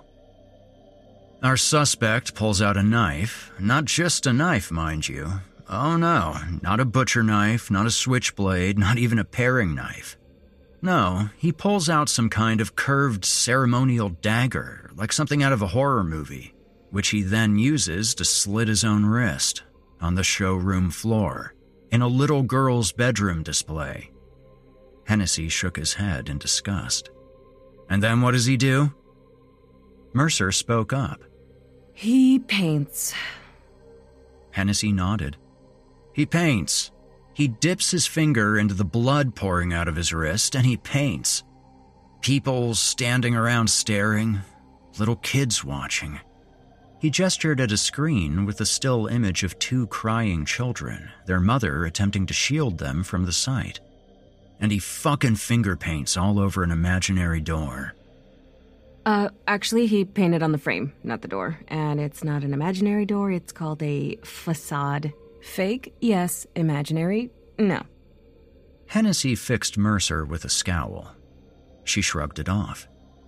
Our suspect pulls out a knife. Not just a knife, mind you. Oh no, not a butcher knife, not a switchblade, not even a paring knife. No, he pulls out some kind of curved ceremonial dagger, like something out of a horror movie, which he then uses to slit his own wrist on the showroom floor, in a little girl's bedroom display. Hennessy shook his head in disgust. And then what does he do? Mercer spoke up. He paints. Hennessy nodded. He paints. He dips his finger into the blood pouring out of his wrist, and he paints. People standing around staring, little kids watching. He gestured at a screen with a still image of two crying children, their mother attempting to shield them from the sight. And he fucking finger paints all over an imaginary door. Uh, actually, he painted on the frame, not the door. And it's not an imaginary door, it's called a facade. Fake, yes. Imaginary, no. Hennessy fixed Mercer with a scowl. She shrugged it off.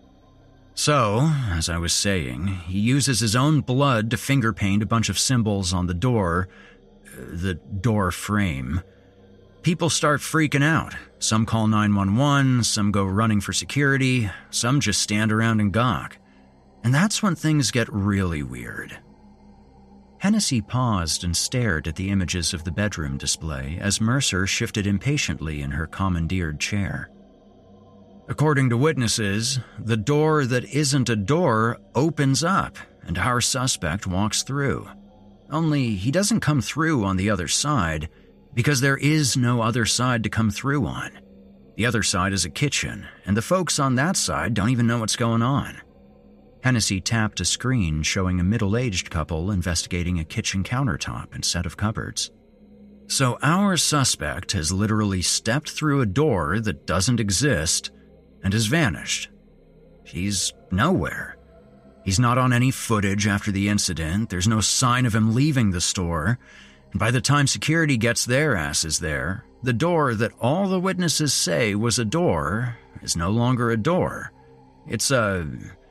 So, as I was saying, he uses his own blood to finger paint a bunch of symbols on the door, uh, the door frame. People start freaking out. Some call nine one one, some go running for security, some just stand around and gawk. And that's when things get really weird. Hennessy paused and stared at the images of the bedroom display as Mercer shifted impatiently in her commandeered chair. According to witnesses, the door that isn't a door opens up and our suspect walks through. Only he doesn't come through on the other side because there is no other side to come through on. The other side is a kitchen, and the folks on that side don't even know what's going on. Hennessy tapped a screen showing a middle-aged couple investigating a kitchen countertop and set of cupboards. So our suspect has literally stepped through a door that doesn't exist and has vanished. He's nowhere. He's not on any footage after the incident. There's no sign of him leaving the store. And by the time security gets their asses there, the door that all the witnesses say was a door is no longer a door. It's a...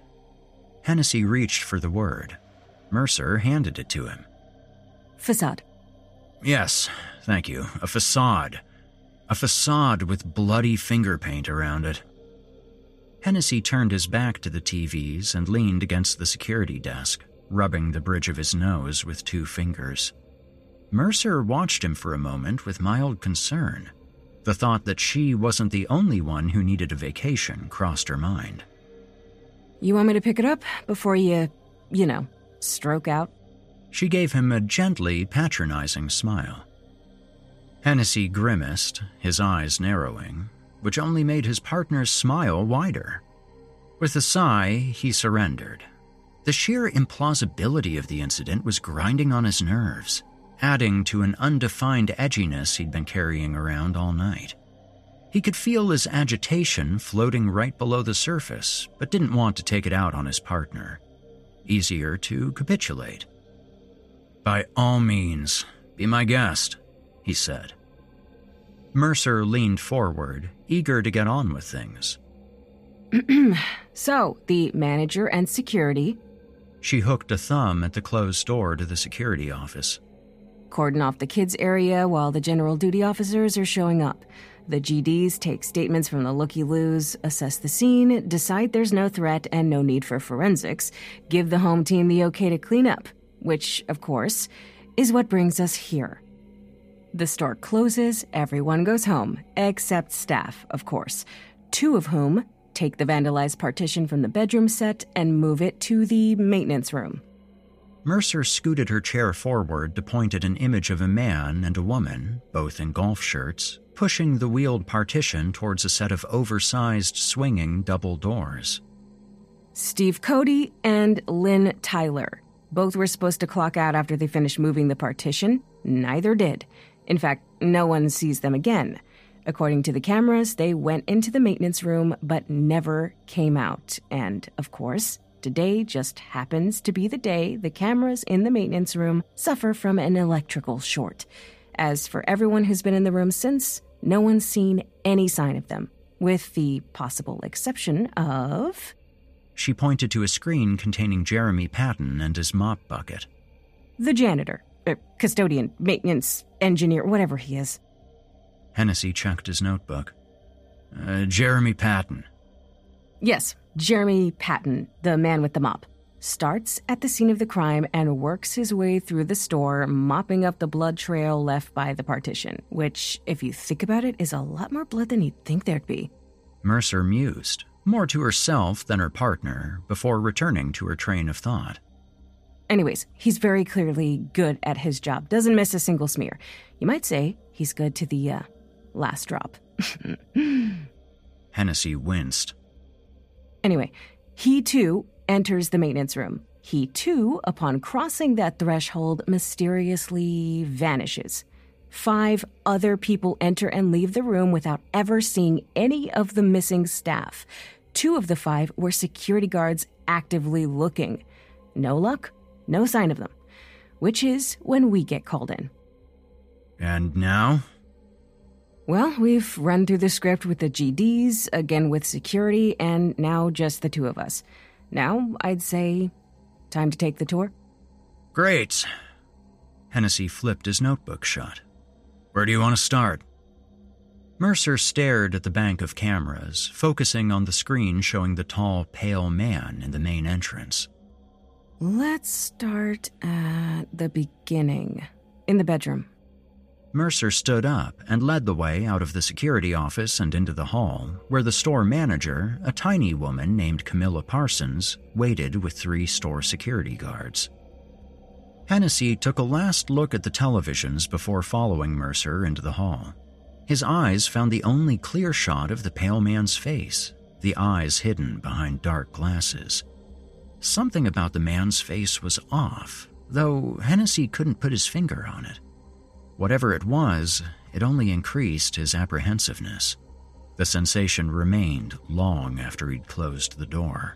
Hennessy reached for the word. Mercer handed it to him. Facade. Yes, thank you. A facade. A facade with bloody finger paint around it. Hennessy turned his back to the T Vs and leaned against the security desk, rubbing the bridge of his nose with two fingers. Mercer watched him for a moment with mild concern. The thought that she wasn't the only one who needed a vacation crossed her mind. You want me to pick it up before you, you know, stroke out? She gave him a gently patronizing smile. Hennessy grimaced, his eyes narrowing, which only made his partner's smile wider. With a sigh, he surrendered. The sheer implausibility of the incident was grinding on his nerves, adding to an undefined edginess he'd been carrying around all night. He could feel his agitation floating right below the surface, but didn't want to take it out on his partner. Easier to capitulate. By all means, be my guest, he said. Mercer leaned forward, eager to get on with things. So, the manager and security... She hooked a thumb at the closed door to the security office. cordon off the kids' area while the general duty officers are showing up. The G Ds take statements from the looky-loos, assess the scene, decide there's no threat and no need for forensics, give the home team the okay to clean up, which, of course, is what brings us here. The store closes, everyone goes home, except staff, of course, two of whom take the vandalized partition from the bedroom set and move it to the maintenance room. Mercer scooted her chair forward to point at an image of a man and a woman, both in golf shirts, pushing the wheeled partition towards a set of oversized swinging double doors. Steve Cody and Lynn Tyler. Both were supposed to clock out after they finished moving the partition. Neither did. In fact, no one sees them again. According to the cameras, they went into the maintenance room but never came out. And, of course, today just happens to be the day the cameras in the maintenance room suffer from an electrical short. As for everyone who's been in the room since, no one's seen any sign of them, with the possible exception of... She pointed to a screen containing Jeremy Patton and his mop bucket. The janitor, er, custodian, maintenance, engineer, whatever he is. Hennessy checked his notebook. Uh, Jeremy Patton. Yes, Jeremy Patton, the man with the mop, starts at the scene of the crime and works his way through the store, mopping up the blood trail left by the partition, which, if you think about it, is a lot more blood than you'd think there'd be. Mercer mused, more to herself than her partner, before returning to her train of thought. Anyways, he's very clearly good at his job, doesn't miss a single smear. You might say he's good to the, uh, last drop. Hennessy winced. Anyway, he too enters the maintenance room. He too, upon crossing that threshold, mysteriously vanishes. Five other people enter and leave the room without ever seeing any of the missing staff. Two of the five were security guards actively looking. No luck, no sign of them. Which is when we get called in. And now? Well, we've run through the script with the G Ds, again with security, and now just the two of us. Now, I'd say, time to take the tour? Great. Hennessy flipped his notebook shut. Where do you want to start? Mercer stared at the bank of cameras, focusing on the screen showing the tall, pale man in the main entrance. Let's start at the beginning, in the bedroom. Mercer stood up and led the way out of the security office and into the hall, where the store manager, a tiny woman named Camilla Parsons, waited with three store security guards. Hennessy took a last look at the televisions before following Mercer into the hall. His eyes found the only clear shot of the pale man's face, the eyes hidden behind dark glasses. Something about the man's face was off, though Hennessy couldn't put his finger on it. Whatever it was, it only increased his apprehensiveness. The sensation remained long after he'd closed the door.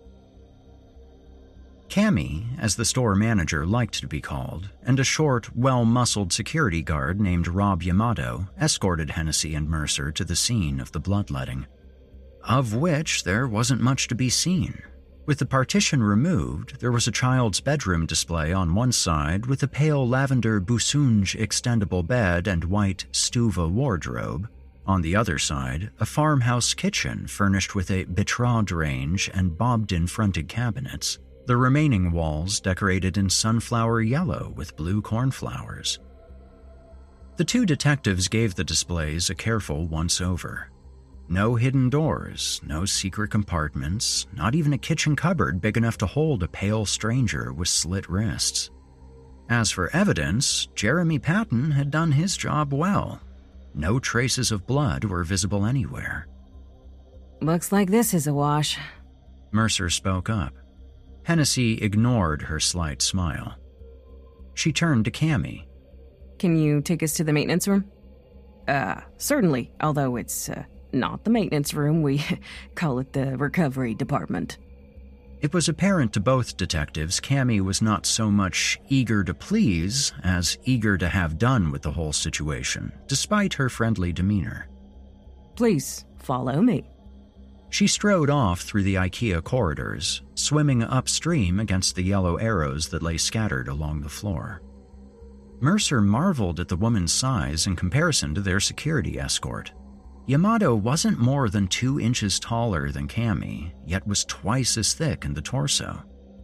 Cammy, as the store manager liked to be called, and a short, well-muscled security guard named Rob Yamato escorted Hennessy and Mercer to the scene of the bloodletting, of which there wasn't much to be seen. With the partition removed, there was a child's bedroom display on one side with a pale lavender Busunj extendable bed and white Stuva wardrobe. On the other side, a farmhouse kitchen furnished with a betrayed range and bobbed-in fronted cabinets. The remaining walls decorated in sunflower yellow with blue cornflowers. The two detectives gave the displays a careful once-over. No hidden doors, no secret compartments, not even a kitchen cupboard big enough to hold a pale stranger with slit wrists. As for evidence, Jeremy Patton had done his job well. No traces of blood were visible anywhere. Looks like this is a wash. Mercer spoke up. Hennessy ignored her slight smile. She turned to Cammy. Can you take us to the maintenance room? Uh, certainly, although it's, uh, not the maintenance room, we call it the recovery department. It was apparent to both detectives Cammy was not so much eager to please as eager to have done with the whole situation, despite her friendly demeanor. Please, follow me. She strode off through the IKEA corridors, swimming upstream against the yellow arrows that lay scattered along the floor. Mercer marveled at the woman's size in comparison to their security escort. Yamato wasn't more than two inches taller than Cammy, yet was twice as thick in the torso.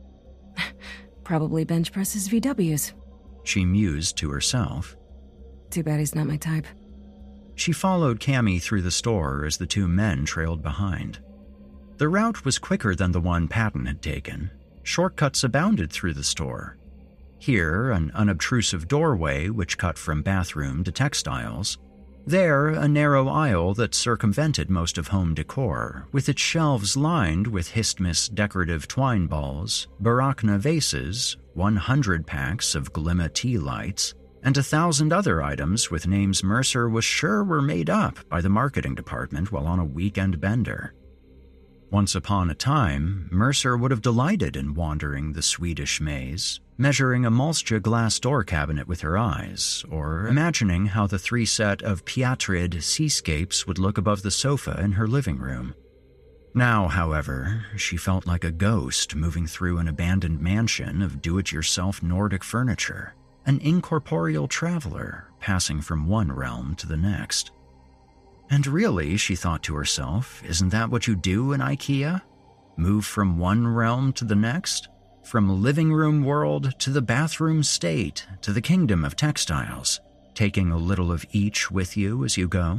Probably bench presses V Ws. She mused to herself. Too bad he's not my type. She followed Cammy through the store as the two men trailed behind. The route was quicker than the one Patton had taken. Shortcuts abounded through the store. Here, an unobtrusive doorway which cut from bathroom to textiles. There, a narrow aisle that circumvented most of home decor, with its shelves lined with Histmis decorative twine balls, Barakna vases, one hundred packs of Glimma tea lights, and a thousand other items with names Mercer was sure were made up by the marketing department while on a weekend bender. Once upon a time, Mercer would have delighted in wandering the Swedish maze, measuring a Malsja glass door cabinet with her eyes, or imagining how the three set of Piatrid seascapes would look above the sofa in her living room. Now, however, she felt like a ghost moving through an abandoned mansion of do-it-yourself Nordic furniture, an incorporeal traveler passing from one realm to the next. And really, she thought to herself, isn't that what you do in IKEA? Move from one realm to the next? From living room world to the bathroom state to the kingdom of textiles, taking a little of each with you as you go?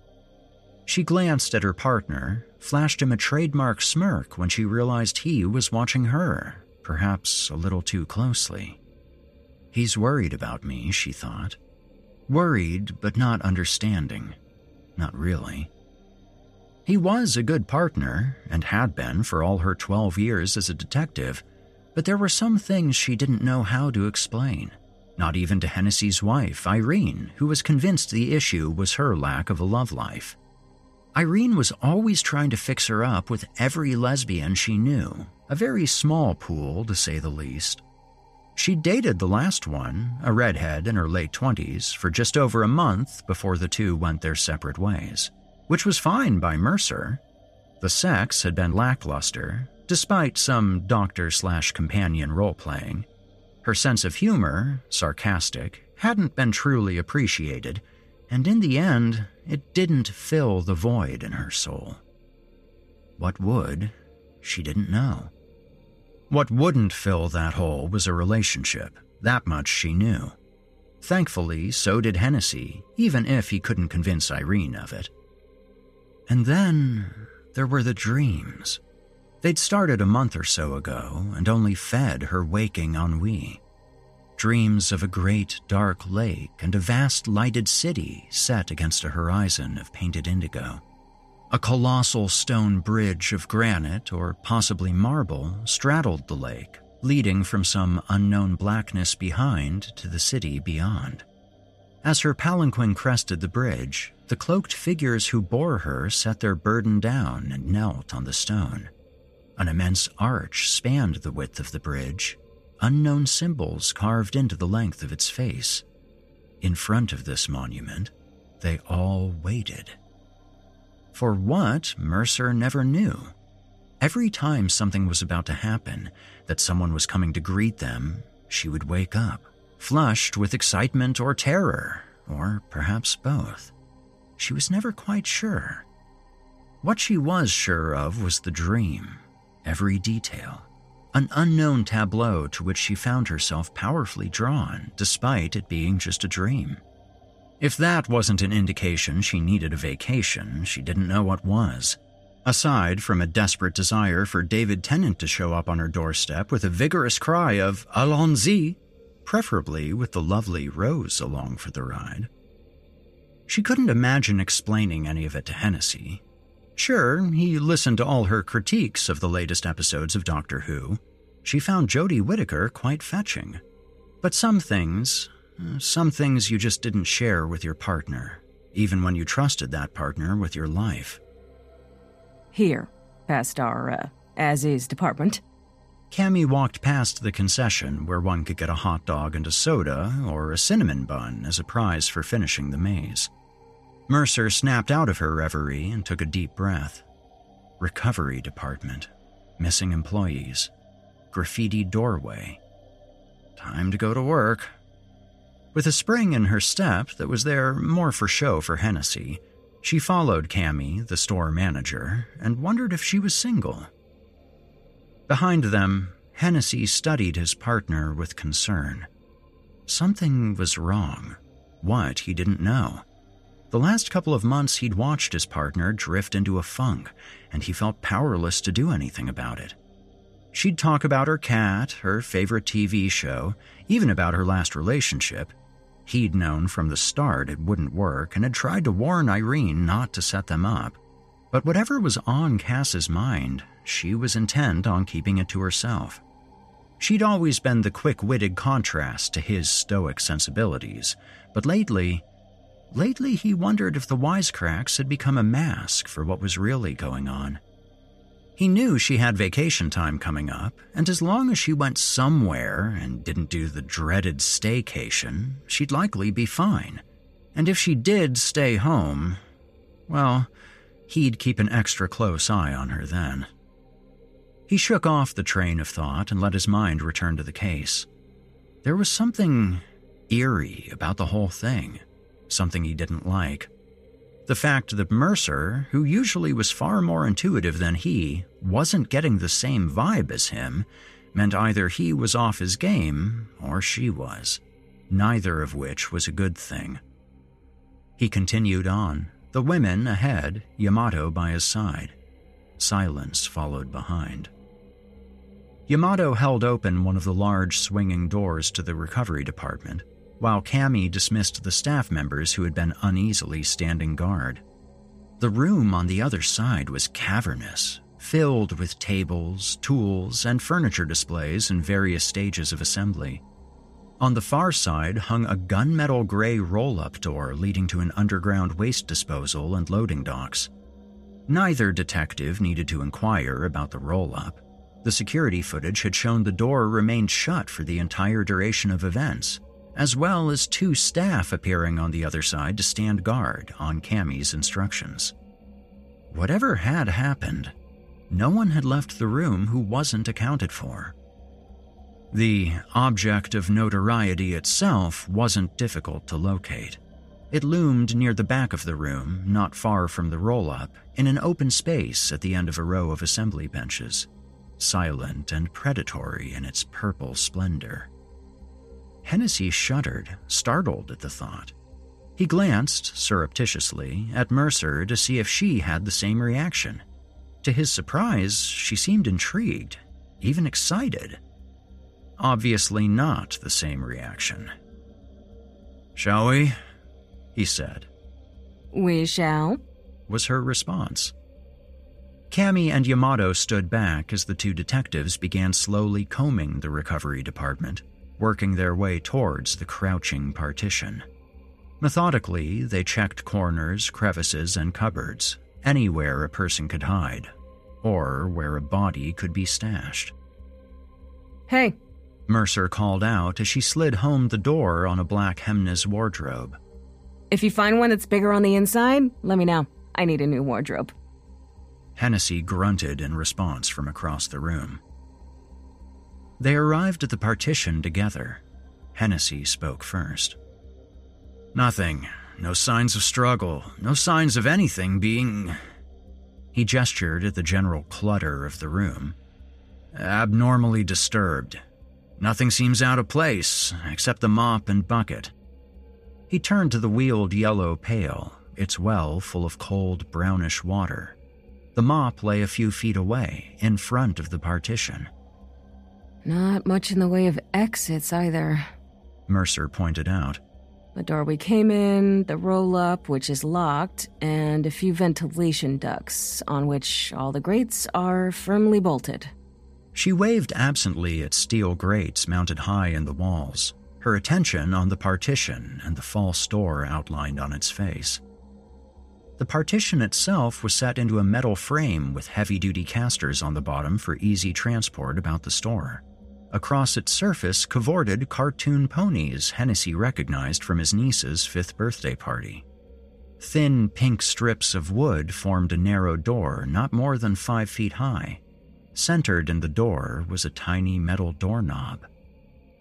She glanced at her partner, flashed him a trademark smirk when she realized he was watching her, perhaps a little too closely. He's worried about me, she thought. Worried, but not understanding. Not really. He was a good partner, and had been for all her twelve years as a detective, but there were some things she didn't know how to explain, not even to Hennessy's wife, Irene, who was convinced the issue was her lack of a love life. Irene was always trying to fix her up with every lesbian she knew, a very small pool to say the least. She dated the last one, a redhead in her late twenties, for just over a month before the two went their separate ways, which was fine by Mercer. The sex had been lackluster, despite some doctor-slash-companion role-playing. Her sense of humor, sarcastic, hadn't been truly appreciated, and in the end, it didn't fill the void in her soul. What would, she didn't know. What wouldn't fill that hole was a relationship, that much she knew. Thankfully, so did Hennessy, even if he couldn't convince Irene of it. And then there were the dreams. They'd started a month or so ago and only fed her waking ennui. Dreams of a great dark lake and a vast lighted city set against a horizon of painted indigo. A colossal stone bridge of granite or possibly marble straddled the lake, leading from some unknown blackness behind to the city beyond. As her palanquin crested the bridge, the cloaked figures who bore her set their burden down and knelt on the stone. An immense arch spanned the width of the bridge, unknown symbols carved into the length of its face. In front of this monument, they all waited. For what, Mercer never knew. Every time something was about to happen, that someone was coming to greet them, she would wake up, flushed with excitement or terror, or perhaps both. She was never quite sure. What she was sure of was the dream, every detail, an unknown tableau to which she found herself powerfully drawn, despite it being just a dream. If that wasn't an indication she needed a vacation, she didn't know what was. Aside from a desperate desire for David Tennant to show up on her doorstep with a vigorous cry of "Allons-y," preferably with the lovely Rose along for the ride. She couldn't imagine explaining any of it to Hennessy. Sure, he listened to all her critiques of the latest episodes of Doctor Who. She found Jodie Whittaker quite fetching. But some things, some things you just didn't share with your partner, even when you trusted that partner with your life. Here, past our, uh, as-is department. Cammy walked past the concession where one could get a hot dog and a soda or a cinnamon bun as a prize for finishing the maze. Mercer snapped out of her reverie and took a deep breath. Recovery department. Missing employees. Graffiti doorway. Time to go to work. With a spring in her step that was there more for show for Hennessy, she followed Cammy, the store manager, and wondered if she was single. Behind them, Hennessy studied his partner with concern. Something was wrong. What, he didn't know. The last couple of months he'd watched his partner drift into a funk, and he felt powerless to do anything about it. She'd talk about her cat, her favorite T V show, even about her last relationship. He'd known from the start it wouldn't work and had tried to warn Irene not to set them up. But whatever was on Cass's mind, she was intent on keeping it to herself. She'd always been the quick-witted contrast to his stoic sensibilities, but lately, lately he wondered if the wisecracks had become a mask for what was really going on. He knew she had vacation time coming up, and as long as she went somewhere and didn't do the dreaded staycation, she'd likely be fine. And if she did stay home, well, he'd keep an extra close eye on her then. He shook off the train of thought and let his mind return to the case. There was something eerie about the whole thing, something he didn't like. The fact that Mercer, who usually was far more intuitive than he, wasn't getting the same vibe as him, meant either he was off his game or she was, neither of which was a good thing. He continued on, the women ahead, Yamato by his side. Silence followed behind. Yamato held open one of the large swinging doors to the recovery department, while Cammy dismissed the staff members who had been uneasily standing guard. The room on the other side was cavernous, filled with tables, tools, and furniture displays in various stages of assembly. On the far side hung a gunmetal gray roll-up door leading to an underground waste disposal and loading docks. Neither detective needed to inquire about the roll-up. The security footage had shown the door remained shut for the entire duration of events, as well as two staff appearing on the other side to stand guard on Cammy's instructions. Whatever had happened, no one had left the room who wasn't accounted for. The object of notoriety itself wasn't difficult to locate. It loomed near the back of the room, not far from the roll-up, in an open space at the end of a row of assembly benches, silent and predatory in its purple splendor. Hennessy shuddered, startled at the thought. He glanced, surreptitiously, at Mercer to see if she had the same reaction. To his surprise, she seemed intrigued, even excited. Obviously not the same reaction. "Shall we?" he said. "We shall," was her response. Cammy and Yamato stood back as the two detectives began slowly combing the recovery department, working their way towards the crouching partition. Methodically, they checked corners, crevices, and cupboards, anywhere a person could hide, or where a body could be stashed. "Hey," Mercer called out as she slid home the door on a black Hemnes wardrobe. "if you find one that's bigger on the inside, let me know. I need a new wardrobe." Hennessy grunted in response from across the room. They arrived at the partition together. Hennessy spoke first. "Nothing. No signs of struggle. No signs of anything being..." He gestured at the general clutter of the room. "Abnormally disturbed. Nothing seems out of place, except the mop and bucket." He turned to the wheeled yellow pail, its well full of cold, brownish water. The mop lay a few feet away, in front of the partition. "Not much in the way of exits either," Mercer pointed out. "The door we came in, the roll-up, which is locked, and a few ventilation ducts, on which all the grates are firmly bolted." She waved absently at steel grates mounted high in the walls, her attention on the partition and the false door outlined on its face. The partition itself was set into a metal frame with heavy-duty casters on the bottom for easy transport about the store. Across its surface cavorted cartoon ponies Hennessy recognized from his niece's fifth birthday party. Thin pink strips of wood formed a narrow door not more than five feet high. Centered in the door was a tiny metal doorknob.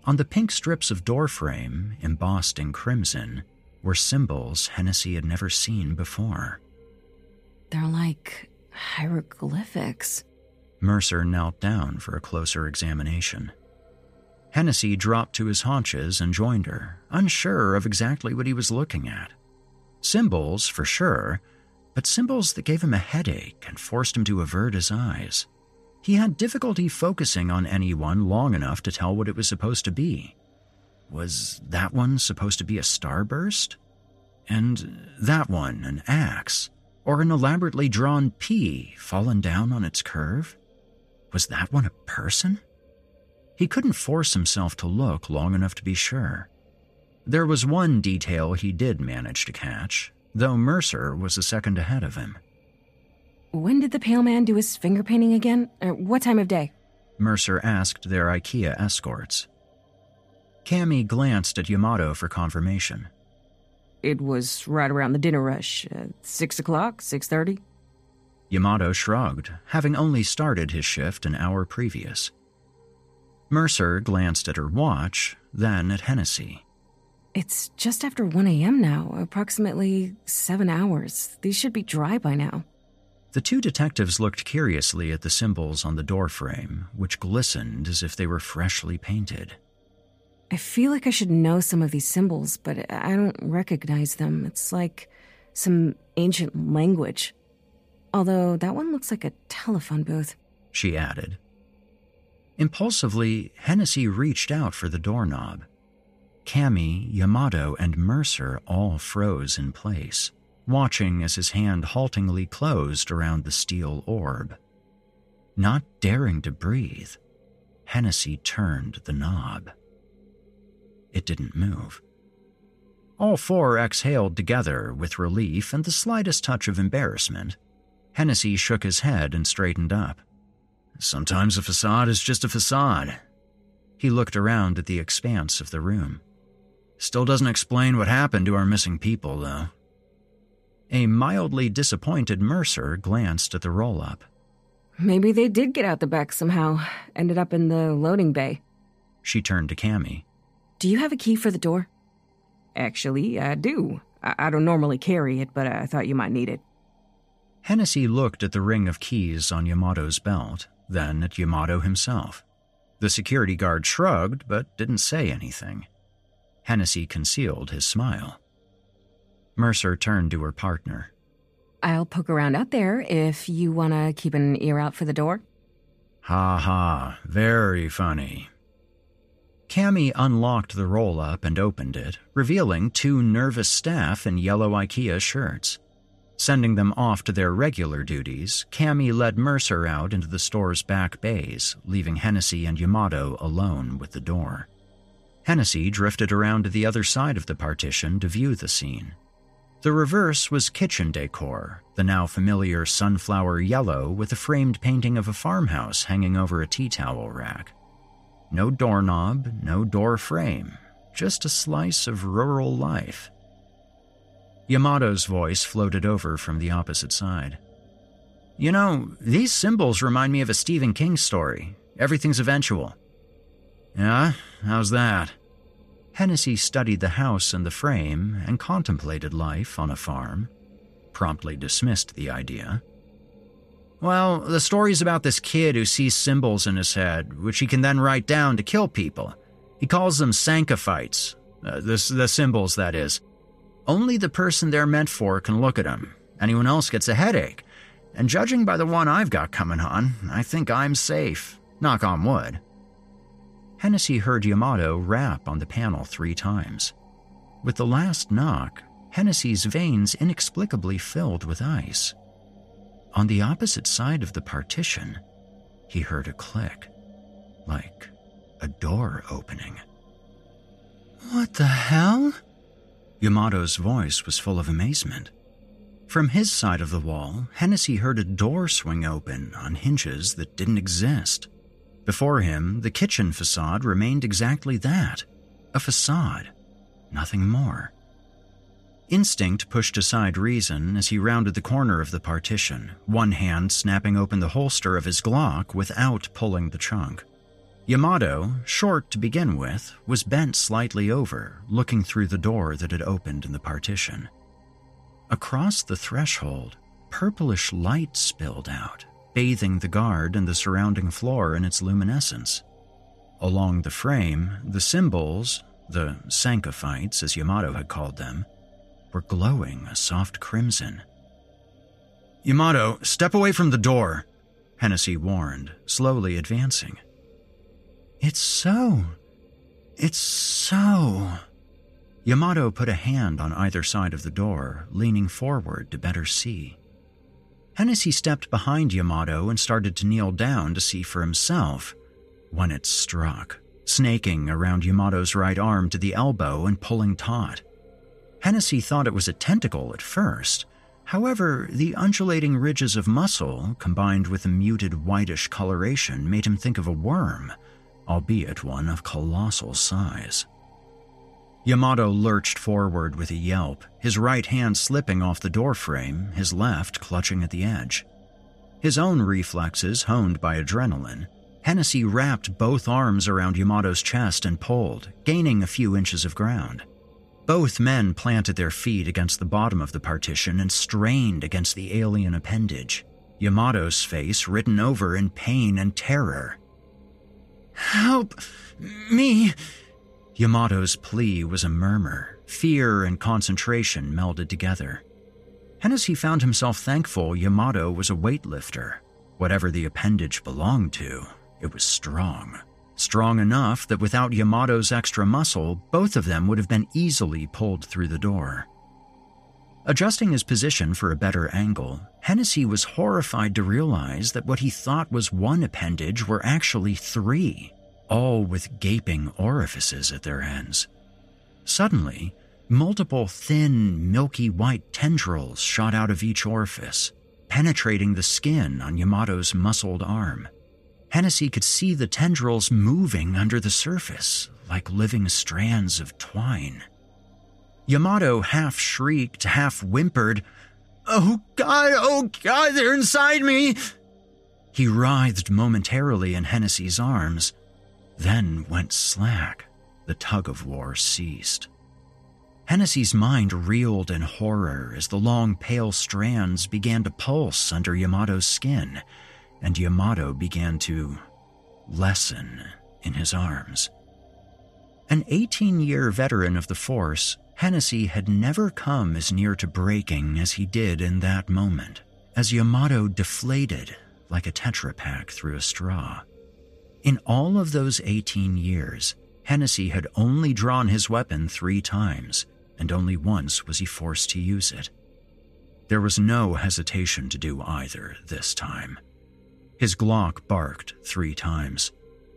On the pink strips of doorframe, embossed in crimson, were symbols Hennessy had never seen before. They're like hieroglyphics. Mercer knelt down for a closer examination. Hennessy dropped to his haunches and joined her, unsure of exactly what he was looking at. Symbols, for sure, but symbols that gave him a headache and forced him to avert his eyes. He had difficulty focusing on any one long enough to tell what it was supposed to be. Was that one supposed to be a starburst? And that one an axe? Or an elaborately drawn P fallen down on its curve? Was that one a person? He couldn't force himself to look long enough to be sure. There was one detail he did manage to catch, though Mercer was a second ahead of him. When did the Pale Man do his finger painting again? Or what time of day? Mercer asked their IKEA escorts. Cammy glanced at Yamato for confirmation. It was right around the dinner rush. Uh, six o'clock, six thirty? Yamato shrugged, having only started his shift an hour previous. Mercer glanced at her watch, then at Hennessy. It's just after one a.m. now, approximately seven hours. These should be dry by now. The two detectives looked curiously at the symbols on the doorframe, which glistened as if they were freshly painted. I feel like I should know some of these symbols, but I don't recognize them. It's like some ancient language. Although that one looks like a telephone booth, she added. Impulsively, Hennessy reached out for the doorknob. Cammy, Yamato, and Mercer all froze in place, watching as his hand haltingly closed around the steel orb. Not daring to breathe, Hennessy turned the knob. It didn't move. All four exhaled together with relief and the slightest touch of embarrassment. Hennessy shook his head and straightened up. Sometimes a facade is just a facade. He looked around at the expanse of the room. Still doesn't explain what happened to our missing people, though. A mildly disappointed Mercer glanced at the roll-up. Maybe they did get out the back somehow, ended up in the loading bay. She turned to Cammy. Do you have a key for the door? Actually, I do. I, I don't normally carry it, but I thought you might need it. Hennessy looked at the ring of keys on Yamato's belt, then at Yamato himself. The security guard shrugged, but didn't say anything. Hennessy concealed his smile. Mercer turned to her partner. I'll poke around out there if you want to keep an ear out for the door. Ha ha, very funny. Cammy unlocked the roll-up and opened it, revealing two nervous staff in yellow IKEA shirts. Sending them off to their regular duties, Cammy led Mercer out into the store's back bays, leaving Hennessy and Yamato alone with the door. Hennessy drifted around to the other side of the partition to view the scene. The reverse was kitchen decor, the now familiar sunflower yellow with a framed painting of a farmhouse hanging over a tea towel rack. No doorknob, no door frame, just a slice of rural life. Yamato's voice floated over from the opposite side. You know, these symbols remind me of a Stephen King story. Everything's eventual. Yeah? How's that? Hennessy studied the house and the frame and contemplated life on a farm. Promptly dismissed the idea. Well, the story's about this kid who sees symbols in his head, which he can then write down to kill people. He calls them Sancophytes. Uh, the, the symbols, that is. Only the person they're meant for can look at them. Anyone else gets a headache. And judging by the one I've got coming on, I think I'm safe. Knock on wood. Hennessy heard Yamato rap on the panel three times. With the last knock, Hennessy's veins inexplicably filled with ice. On the opposite side of the partition, he heard a click, like a door opening. What the hell? Yamato's voice was full of amazement. From his side of the wall, Hennessy heard a door swing open on hinges that didn't exist. Before him, the kitchen facade remained exactly that, a facade, nothing more. Instinct pushed aside reason as he rounded the corner of the partition, one hand snapping open the holster of his Glock without pulling the trunk. Yamato, short to begin with, was bent slightly over, looking through the door that had opened in the partition. Across the threshold, purplish light spilled out, bathing the guard and the surrounding floor in its luminescence. Along the frame, the symbols, the Sancophytes as Yamato had called them, were glowing a soft crimson. "Yamato, step away from the door," Hennessy warned, slowly advancing. "It's so. It's so." Yamato put a hand on either side of the door, leaning forward to better see. Hennessy stepped behind Yamato and started to kneel down to see for himself when it struck, snaking around Yamato's right arm to the elbow and pulling taut. Hennessy thought it was a tentacle at first. However, the undulating ridges of muscle, combined with a muted whitish coloration, made him think of a worm, albeit one of colossal size. Yamato lurched forward with a yelp, his right hand slipping off the doorframe, his left clutching at the edge. His own reflexes honed by adrenaline, Hennessy wrapped both arms around Yamato's chest and pulled, gaining a few inches of ground. Both men planted their feet against the bottom of the partition and strained against the alien appendage, Yamato's face written over in pain and terror. "Help me!" Yamato's plea was a murmur. Fear and concentration melded together. Hennessy found himself thankful Yamato was a weightlifter. Whatever the appendage belonged to, it was strong. Strong enough that without Yamato's extra muscle, both of them would have been easily pulled through the door. Adjusting his position for a better angle, Hennessy was horrified to realize that what he thought was one appendage were actually three, all with gaping orifices at their ends. Suddenly, multiple thin, milky white tendrils shot out of each orifice, penetrating the skin on Yamato's muscled arm. Hennessy could see the tendrils moving under the surface, like living strands of twine. Yamato half shrieked, half whimpered, "Oh God, oh God, they're inside me!" He writhed momentarily in Hennessy's arms, then went slack. The tug-of-war ceased. Hennessy's mind reeled in horror as the long, pale strands began to pulse under Yamato's skin, and Yamato began to lessen in his arms. An eighteen-year veteran of the Force, Hennessy had never come as near to breaking as he did in that moment, as Yamato deflated like a Tetra Pak through a straw. In all of those eighteen years, Hennessy had only drawn his weapon three times, and only once was he forced to use it. There was no hesitation to do either this time. His Glock barked three times.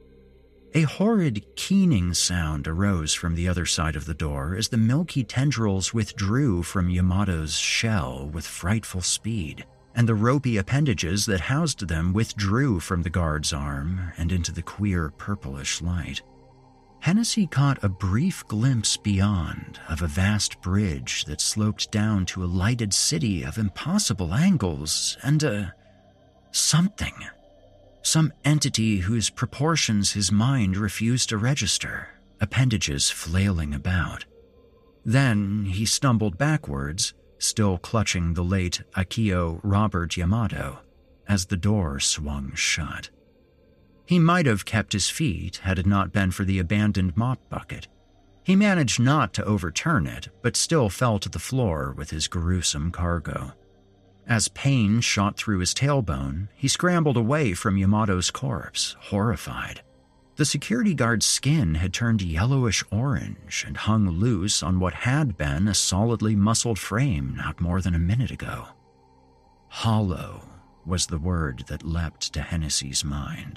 A horrid keening sound arose from the other side of the door as the milky tendrils withdrew from Yamato's shell with frightful speed, and the ropey appendages that housed them withdrew from the guard's arm and into the queer purplish light. Hennessy caught a brief glimpse beyond of a vast bridge that sloped down to a lighted city of impossible angles and a something. Some entity whose proportions his mind refused to register, appendages flailing about. Then he stumbled backwards, still clutching the late Akio Robert Yamato, as the door swung shut. He might have kept his feet had it not been for the abandoned mop bucket. He managed not to overturn it, but still fell to the floor with his gruesome cargo. As pain shot through his tailbone, he scrambled away from Yamato's corpse, horrified. The security guard's skin had turned yellowish-orange and hung loose on what had been a solidly muscled frame not more than a minute ago. Hollow was the word that leapt to Hennessy's mind.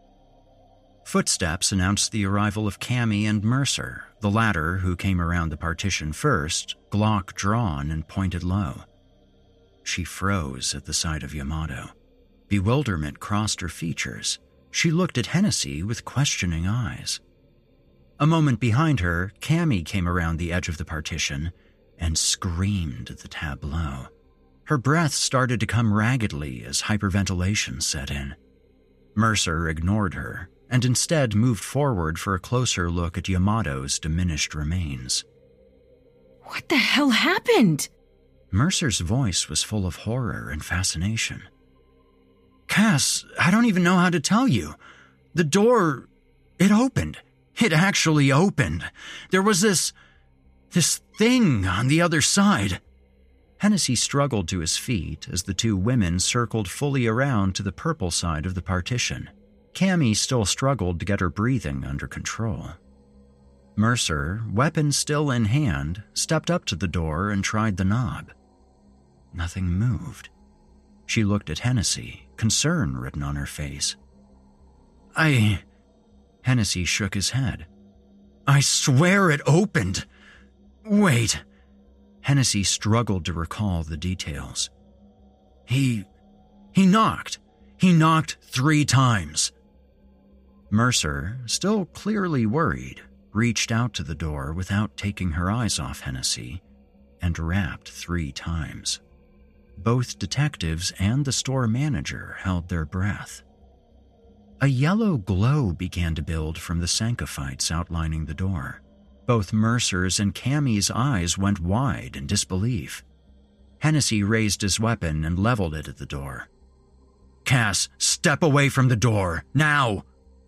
Footsteps announced the arrival of Cammy and Mercer, the latter who came around the partition first, Glock drawn and pointed low. She froze at the sight of Yamato. Bewilderment crossed her features. She looked at Hennessy with questioning eyes. A moment behind her, Cammy came around the edge of the partition and screamed at the tableau. Her breath started to come raggedly as hyperventilation set in. Mercer ignored her, and instead moved forward for a closer look at Yamato's diminished remains. What the hell happened? Mercer's voice was full of horror and fascination. Cass, I don't even know how to tell you. The door, it opened. It actually opened. There was this, this thing on the other side. Hennessy struggled to his feet as the two women circled fully around to the purple side of the partition. Cammy still struggled to get her breathing under control. Mercer, weapon still in hand, stepped up to the door and tried the knob. Nothing moved. She looked at Hennessy, concern written on her face. I... Hennessy shook his head. I swear it opened. Wait. Hennessy struggled to recall the details. He... he knocked. He knocked three times. Mercer, still clearly worried, reached out to the door without taking her eyes off Hennessy and rapped three times. Both detectives and the store manager held their breath. A yellow glow began to build from the Sancophytes outlining the door. Both Mercer's and Cammy's eyes went wide in disbelief. Hennessy raised his weapon and leveled it at the door. Cass, step away from the door, now!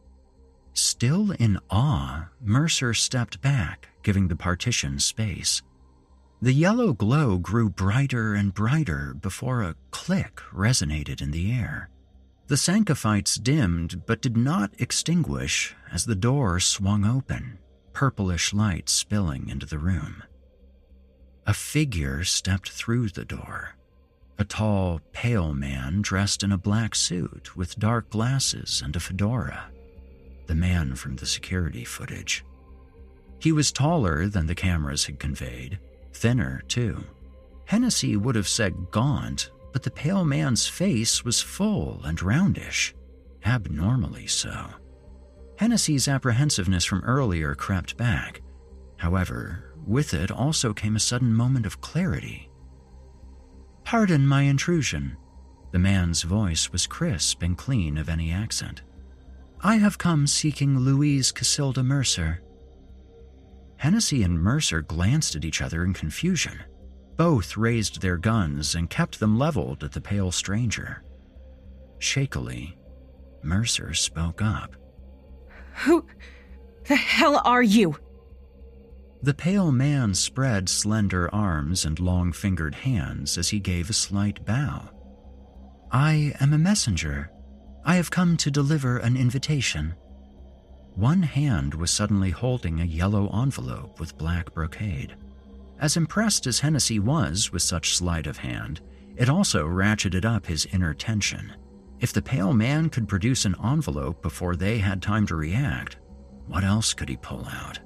Still in awe, Mercer stepped back, giving the partition space. The yellow glow grew brighter and brighter before a click resonated in the air. The Sancophytes dimmed but did not extinguish as the door swung open, purplish light spilling into the room. A figure stepped through the door. A tall, pale man dressed in a black suit with dark glasses and a fedora. The man from the security footage. He was taller than the cameras had conveyed, thinner too. Hennessy would have said gaunt, but the pale man's face was full and roundish, abnormally so. Hennessy's apprehensiveness from earlier crept back. However, with it also came a sudden moment of clarity. Pardon my intrusion. The man's voice was crisp and clean of any accent. I have come seeking Louise Casilda Mercer. Hennessy and Mercer glanced at each other in confusion. Both raised their guns and kept them leveled at the pale stranger. Shakily, Mercer spoke up. Who the hell are you? The pale man spread slender arms and long-fingered hands as he gave a slight bow. I am a messenger. I have come to deliver an invitation. One hand was suddenly holding a yellow envelope with black brocade. As impressed as Hennessy was with such sleight of hand, it also ratcheted up his inner tension. If the pale man could produce an envelope before they had time to react, what else could he pull out?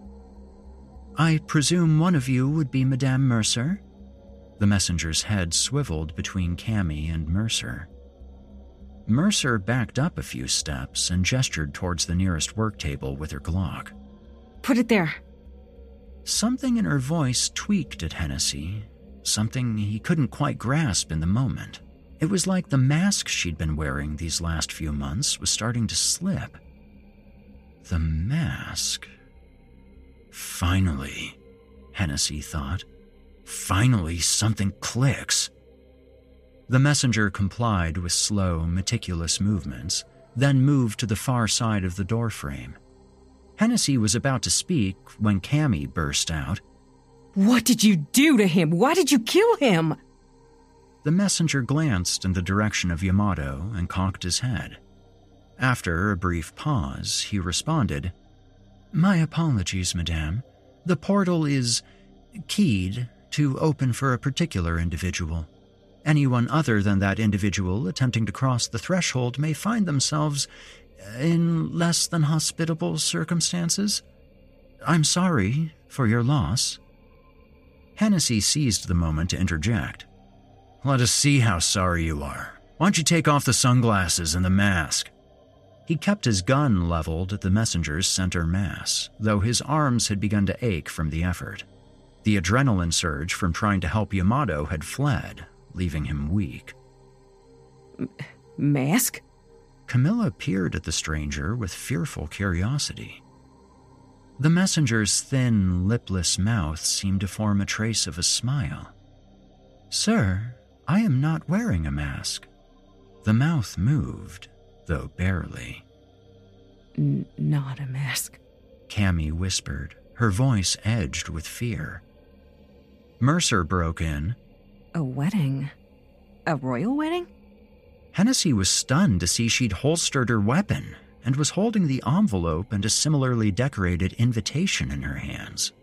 I presume one of you would be Madame Mercer? The messenger's head swiveled between Cammy and Mercer. Mercer backed up a few steps and gestured towards the nearest work table with her Glock. Put it there. Something in her voice tweaked at Hennessy, something he couldn't quite grasp in the moment. It was like the mask she'd been wearing these last few months was starting to slip. The mask. Finally, Hennessy thought. Finally, something clicks. The messenger complied with slow, meticulous movements, then moved to the far side of the doorframe. Hennessy was about to speak when Cammy burst out. What did you do to him? Why did you kill him? The messenger glanced in the direction of Yamato and cocked his head. After a brief pause, he responded, My apologies, madame. The portal is keyed to open for a particular individual. Anyone other than that individual attempting to cross the threshold may find themselves in less than hospitable circumstances. I'm sorry for your loss. Hennessy seized the moment to interject. Let us see how sorry you are. Why don't you take off the sunglasses and the mask? He kept his gun leveled at the messenger's center mass, though his arms had begun to ache from the effort. The adrenaline surge from trying to help Yamato had fled, leaving him weak. M- mask? Camilla peered at the stranger with fearful curiosity. The messenger's thin, lipless mouth seemed to form a trace of a smile. "Sir, I am not wearing a mask." The mouth moved, though barely. N- not a mask, Cammy whispered, her voice edged with fear. Mercer broke in. "A wedding? A royal wedding?" Hennessy was stunned to see she'd holstered her weapon and was holding the envelope and a similarly decorated invitation in her hands.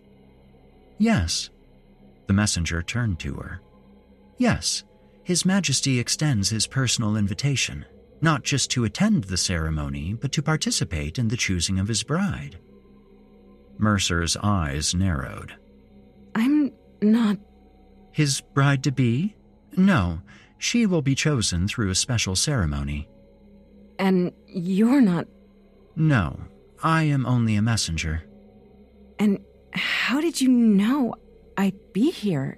"Yes." The messenger turned to her. "Yes, His Majesty extends his personal invitation, not just to attend the ceremony, but to participate in the choosing of his bride." Mercer's eyes narrowed. "I'm not..." "His bride-to-be? No, she will be chosen through a special ceremony." "And you're not..." "No, I am only a messenger." "And how did you know I'd be here?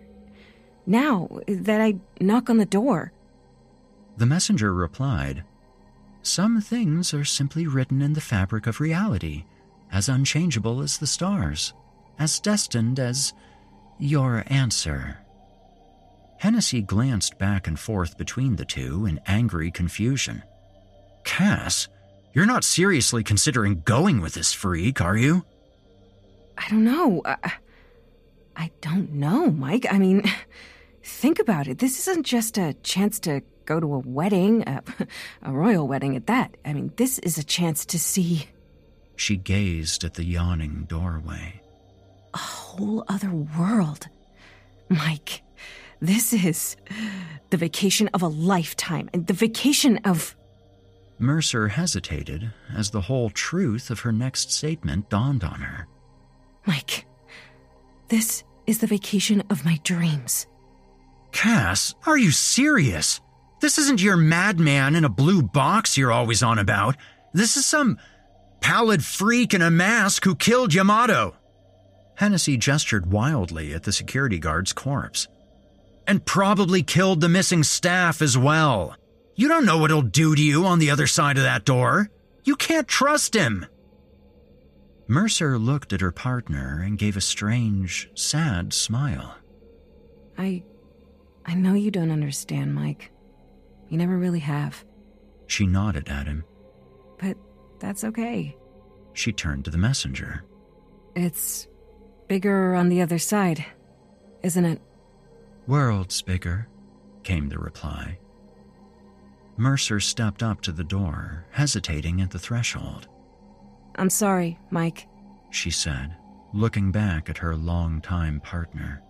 Now that I knock on the door?" The messenger replied, "Some things are simply written in the fabric of reality, as unchangeable as the stars, as destined as your answer." Hennessy glanced back and forth between the two in angry confusion. "Cass, you're not seriously considering going with this freak, are you?" "I don't know. I, I don't know, Mike. I mean, think about it. This isn't just a chance to go to a wedding, a, a royal wedding at that. I mean, this is a chance to see..." She gazed at the yawning doorway. "A whole other world. Mike, this is the vacation of a lifetime, and the vacation of..." Mercer hesitated as the whole truth of her next statement dawned on her. "Mike, this is the vacation of my dreams." "Cass, are you serious? This isn't your madman in a blue box you're always on about. This is some pallid freak in a mask who killed Yamato." Hennessy gestured wildly at the security guard's corpse. "And probably killed the missing staff as well. You don't know what he'll do to you on the other side of that door. You can't trust him." Mercer looked at her partner and gave a strange, sad smile. I... I know you don't understand, Mike. You never really have. She nodded at him. But that's okay. She turned to the messenger. "It's bigger on the other side, isn't it?" "Worlds bigger," came the reply. Mercer stepped up to the door, hesitating at the threshold. "I'm sorry, Mike," she said, looking back at her longtime partner.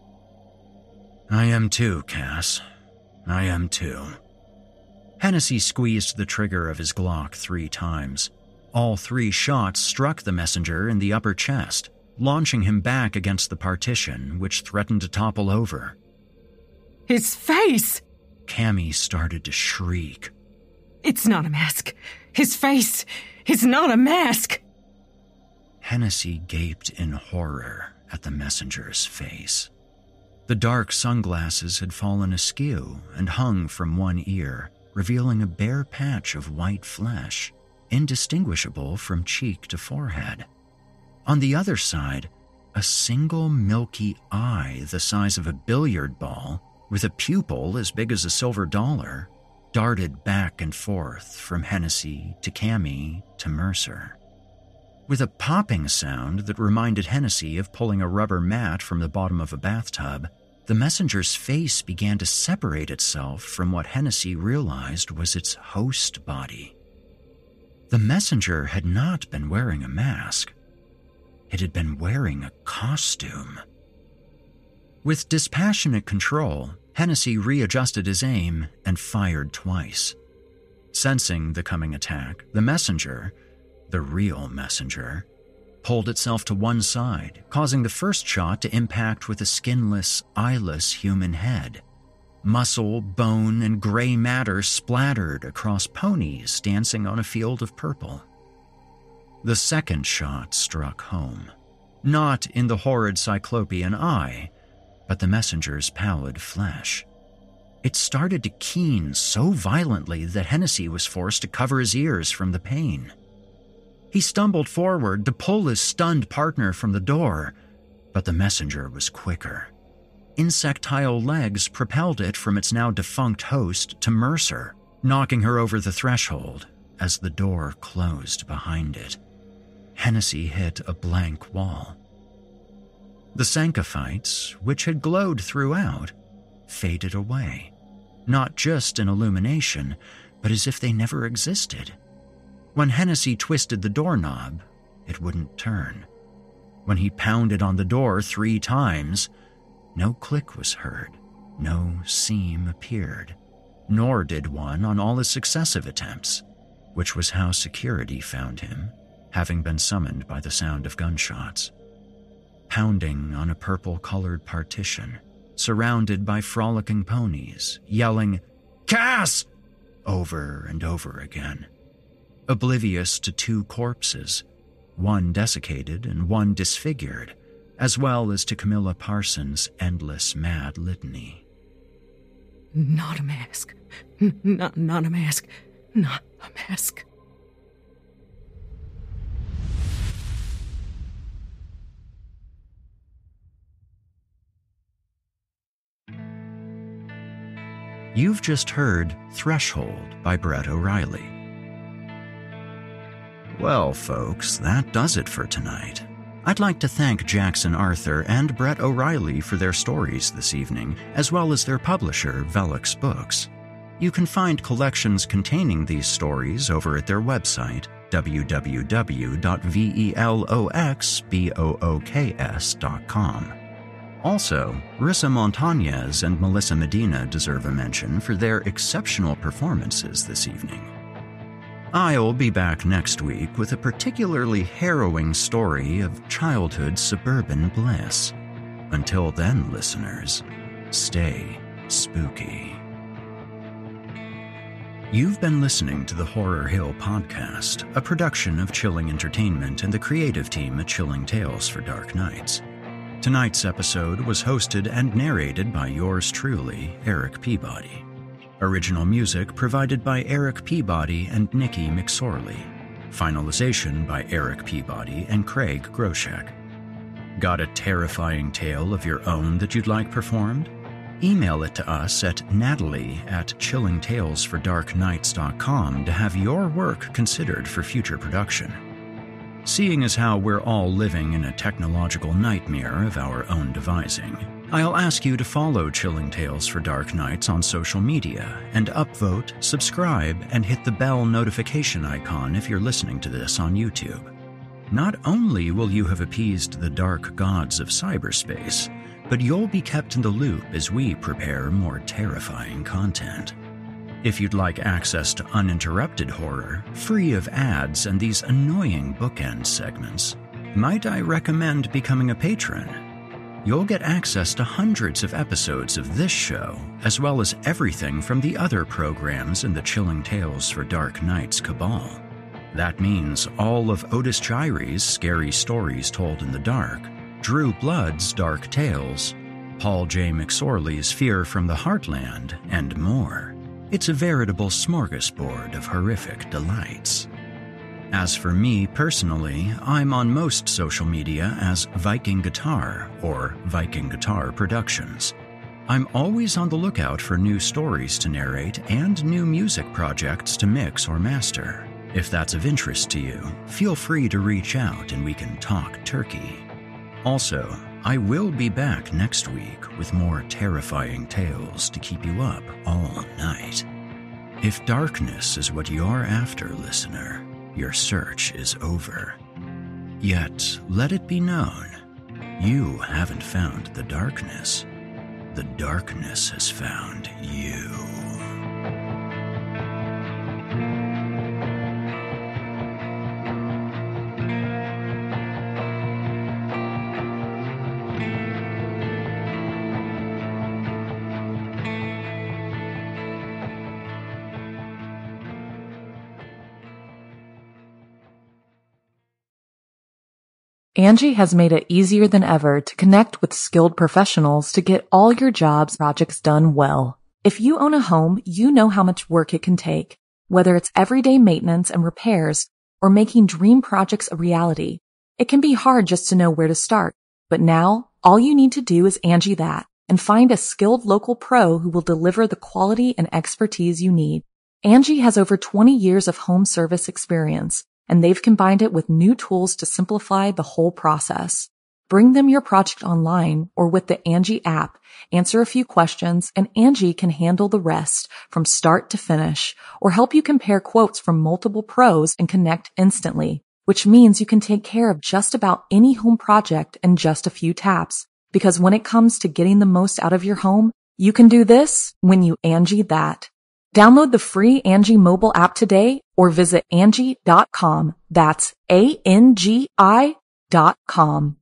"I am too, Cass. I am too." Hennessy squeezed the trigger of his Glock three times. All three shots struck the messenger in the upper chest, launching him back against the partition, which threatened to topple over. "His face!" Cammy started to shriek. "It's not a mask. His face is not a mask." Hennessy gaped in horror at the messenger's face. The dark sunglasses had fallen askew and hung from one ear, revealing a bare patch of white flesh, indistinguishable from cheek to forehead. On the other side, a single milky eye the size of a billiard ball, with a pupil as big as a silver dollar, darted back and forth from Hennessy to Cammy to Mercer. With a popping sound that reminded Hennessy of pulling a rubber mat from the bottom of a bathtub, the messenger's face began to separate itself from what Hennessy realized was its host body. The messenger had not been wearing a mask. It had been wearing a costume. With dispassionate control, Hennessy readjusted his aim and fired twice. Sensing the coming attack, the messenger, the real messenger, pulled itself to one side, causing the first shot to impact with a skinless, eyeless human head. Muscle, bone, and gray matter splattered across ponies dancing on a field of purple. The second shot struck home, not in the horrid cyclopean eye, but the messenger's pallid flesh. It started to keen so violently that Hennessy was forced to cover his ears from the pain. He stumbled forward to pull his stunned partner from the door, but the messenger was quicker. Insectile legs propelled it from its now defunct host to Mercer, knocking her over the threshold as the door closed behind it. Hennessy hit a blank wall. The Sancophytes, which had glowed throughout, faded away, not just in illumination, but as if they never existed. When Hennessy twisted the doorknob, it wouldn't turn. When he pounded on the door three times, no click was heard, no seam appeared, nor did one on all his successive attempts, which was how security found him, having been summoned by the sound of gunshots. Pounding on a purple-colored partition, surrounded by frolicking ponies, yelling, "Cass!" over and over again. Oblivious to two corpses, one desiccated and one disfigured, as well as to Camilla Parsons' endless mad litany. Not a mask. N- not, not a mask. Not a mask. You've just heard Threshold by Brett O'Reilly. Well, folks, that does it for tonight. I'd like to thank Jackson Arthur and Brett O'Reilly for their stories this evening, as well as their publisher, Velux Books. You can find collections containing these stories over at their website, w w w dot veloxbooks dot com. Also, Rissa Montañez and Melissa Medina deserve a mention for their exceptional performances this evening. I'll be back next week with a particularly harrowing story of childhood suburban bliss. Until then, listeners, stay spooky. You've been listening to the Horror Hill Podcast, a production of Chilling Entertainment and the creative team at Chilling Tales for Dark Nights. Tonight's episode was hosted and narrated by yours truly, Eric Peabody. Original music provided by Eric Peabody and Nikki McSorley. Finalization by Eric Peabody and Craig Groshek. Got a terrifying tale of your own that you'd like performed? Email it to us at natalie at chilling tales for dark nights dot com to have your work considered for future production. Seeing as how we're all living in a technological nightmare of our own devising, I'll ask you to follow Chilling Tales for Dark Nights on social media and upvote, subscribe, and hit the bell notification icon if you're listening to this on YouTube. Not only will you have appeased the dark gods of cyberspace, but you'll be kept in the loop as we prepare more terrifying content. If you'd like access to uninterrupted horror, free of ads and these annoying bookend segments, might I recommend becoming a patron? You'll get access to hundreds of episodes of this show, as well as everything from the other programs in the Chilling Tales for Dark Nights cabal. That means all of Otis Gyri's Scary Stories Told in the Dark, Drew Blood's Dark Tales, Paul J. McSorley's Fear from the Heartland, and more. It's a veritable smorgasbord of horrific delights. As for me personally, I'm on most social media as Viking Guitar or Viking Guitar Productions. I'm always on the lookout for new stories to narrate and new music projects to mix or master. If that's of interest to you, feel free to reach out and we can talk turkey. Also, I will be back next week with more terrifying tales to keep you up all night. If darkness is what you're after, listener, your search is over. Yet, let it be known, you haven't found the darkness. The darkness has found you. Angie has made it easier than ever to connect with skilled professionals to get all your jobs projects done well. If you own a home, you know how much work it can take, whether it's everyday maintenance and repairs or making dream projects a reality. It can be hard just to know where to start, but now all you need to do is Angie that and find a skilled local pro who will deliver the quality and expertise you need. Angie has over twenty years of home service experience, and they've combined it with new tools to simplify the whole process. Bring them your project online or with the Angie app, answer a few questions, and Angie can handle the rest from start to finish, or help you compare quotes from multiple pros and connect instantly, which means you can take care of just about any home project in just a few taps. Because when it comes to getting the most out of your home, you can do this when you Angie that. Download the free Angie mobile app today or visit Angie dot com. That's A N G I dot com.